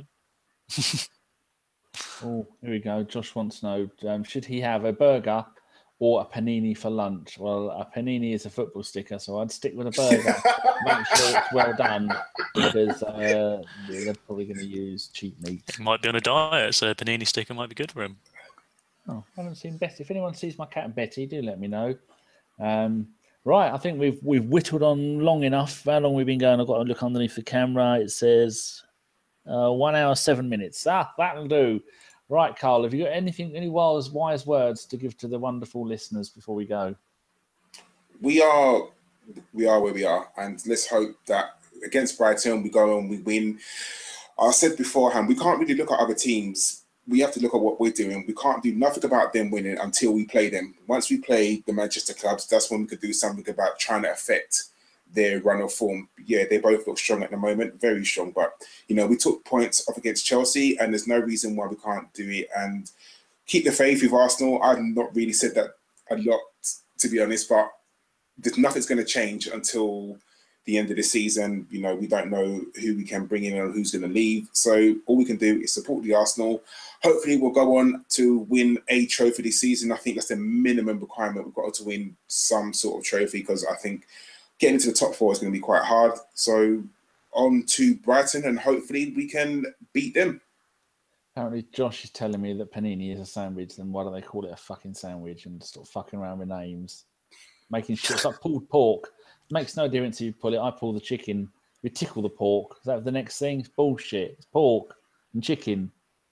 [SPEAKER 1] Oh, here we go. Josh wants to know, should he have a burger or a panini for lunch? Well, a panini is a football sticker, so I'd stick with a burger. Make sure it's well done, because they're probably going to use cheap meat.
[SPEAKER 3] He might be on a diet, so a panini sticker might be good for him.
[SPEAKER 1] Oh, I haven't seen Betty. If anyone sees my cat and Betty, do let me know. Right, I think we've whittled on long enough. How long we've been going? I've got to look underneath the camera. It says 1 hour 7 minutes. That'll do. Right, Carl, have you got any wise words to give to the wonderful listeners before we go?
[SPEAKER 2] We are where we are, and let's hope that against Brighton we go and we win. I said beforehand, we can't really look at other teams. We have to look at what we're doing. We can't do nothing about them winning until we play them. Once we play the Manchester clubs, that's when we could do something about trying to affect their run of form. Yeah, they both look strong at the moment, very strong. But, we took points off against Chelsea, and there's no reason why we can't do it. And keep the faith with Arsenal. I've not really said that a lot, to be honest, but nothing's going to change until the end of the season. We don't know who we can bring in and who's going to leave. So all we can do is support the Arsenal. Hopefully we'll go on to win a trophy this season. I think that's the minimum requirement. We've got to win some sort of trophy, because I think getting into the top 4 is going to be quite hard. So on to Brighton, and hopefully we can beat them.
[SPEAKER 1] Apparently Josh is telling me that panini is a sandwich, then why do they call it a fucking sandwich and stop fucking around with names? Making sure it's like pulled pork. Makes no difference if you pull it. I pull the chicken. We tickle the pork. Is that the next thing? It's bullshit. It's pork and chicken.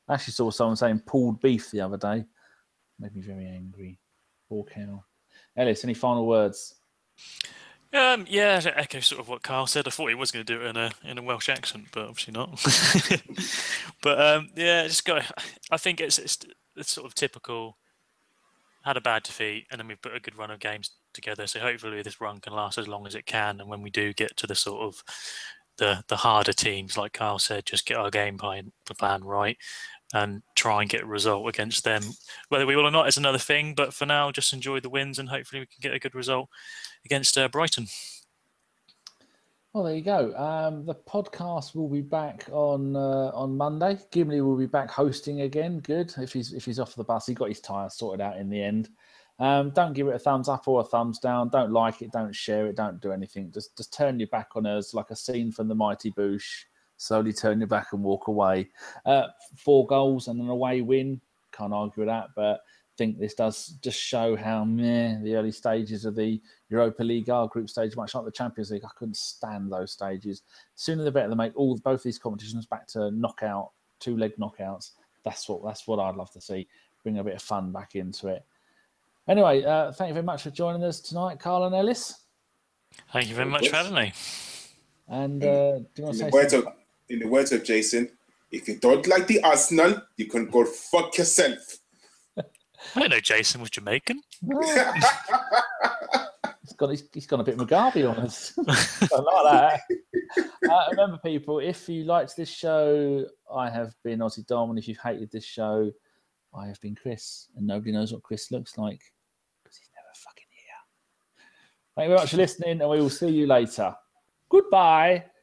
[SPEAKER 1] I actually saw someone saying pulled beef the other day. Made me very angry. Poor cow. Ellis, any final words?
[SPEAKER 3] Yeah, to echo sort of what Carl said. I thought he was going to do it in a Welsh accent, but obviously not. But yeah, just go. I think it's sort of typical. Had a bad defeat, and then we've put a good run of games together. So hopefully this run can last as long as it can. And when we do get to the sort of the harder teams, like Carl said, just get our game plan right and try and get a result against them. Whether we will or not is another thing, but for now, just enjoy the wins and hopefully we can get a good result against Brighton.
[SPEAKER 1] Well, there you go. The podcast will be back on Monday. Gimli will be back hosting again. Good. If he's off the bus, he got his tyres sorted out in the end. Don't give it a thumbs up or a thumbs down. Don't like it. Don't share it. Don't do anything. Just turn your back on us like a scene from The Mighty Boosh. Slowly turn your back and walk away. 4 goals and an away win. Can't argue with that, but I think this does just show how the early stages of the Europa League are. Group stage, much like the Champions League. I couldn't stand those stages. Sooner the better. They make both these competitions back to knockout, 2-leg knockouts. That's what I'd love to see. Bring a bit of fun back into it. Anyway, thank you very much for joining us tonight, Carl and Ellis.
[SPEAKER 3] Thank you very much for having me.
[SPEAKER 1] And do you want to say something?
[SPEAKER 2] In the words of Jason, if you don't like the Arsenal, you can go fuck yourself.
[SPEAKER 3] I didn't know Jason was Jamaican.
[SPEAKER 1] He's gone a bit Mugabe on us. I like that. Remember, people, if you liked this show, I have been Aussie Dom, and if you've hated this show, I have been Chris, and nobody knows what Chris looks like because he's never fucking here. Thank you very much for listening, and we will see you later. Goodbye.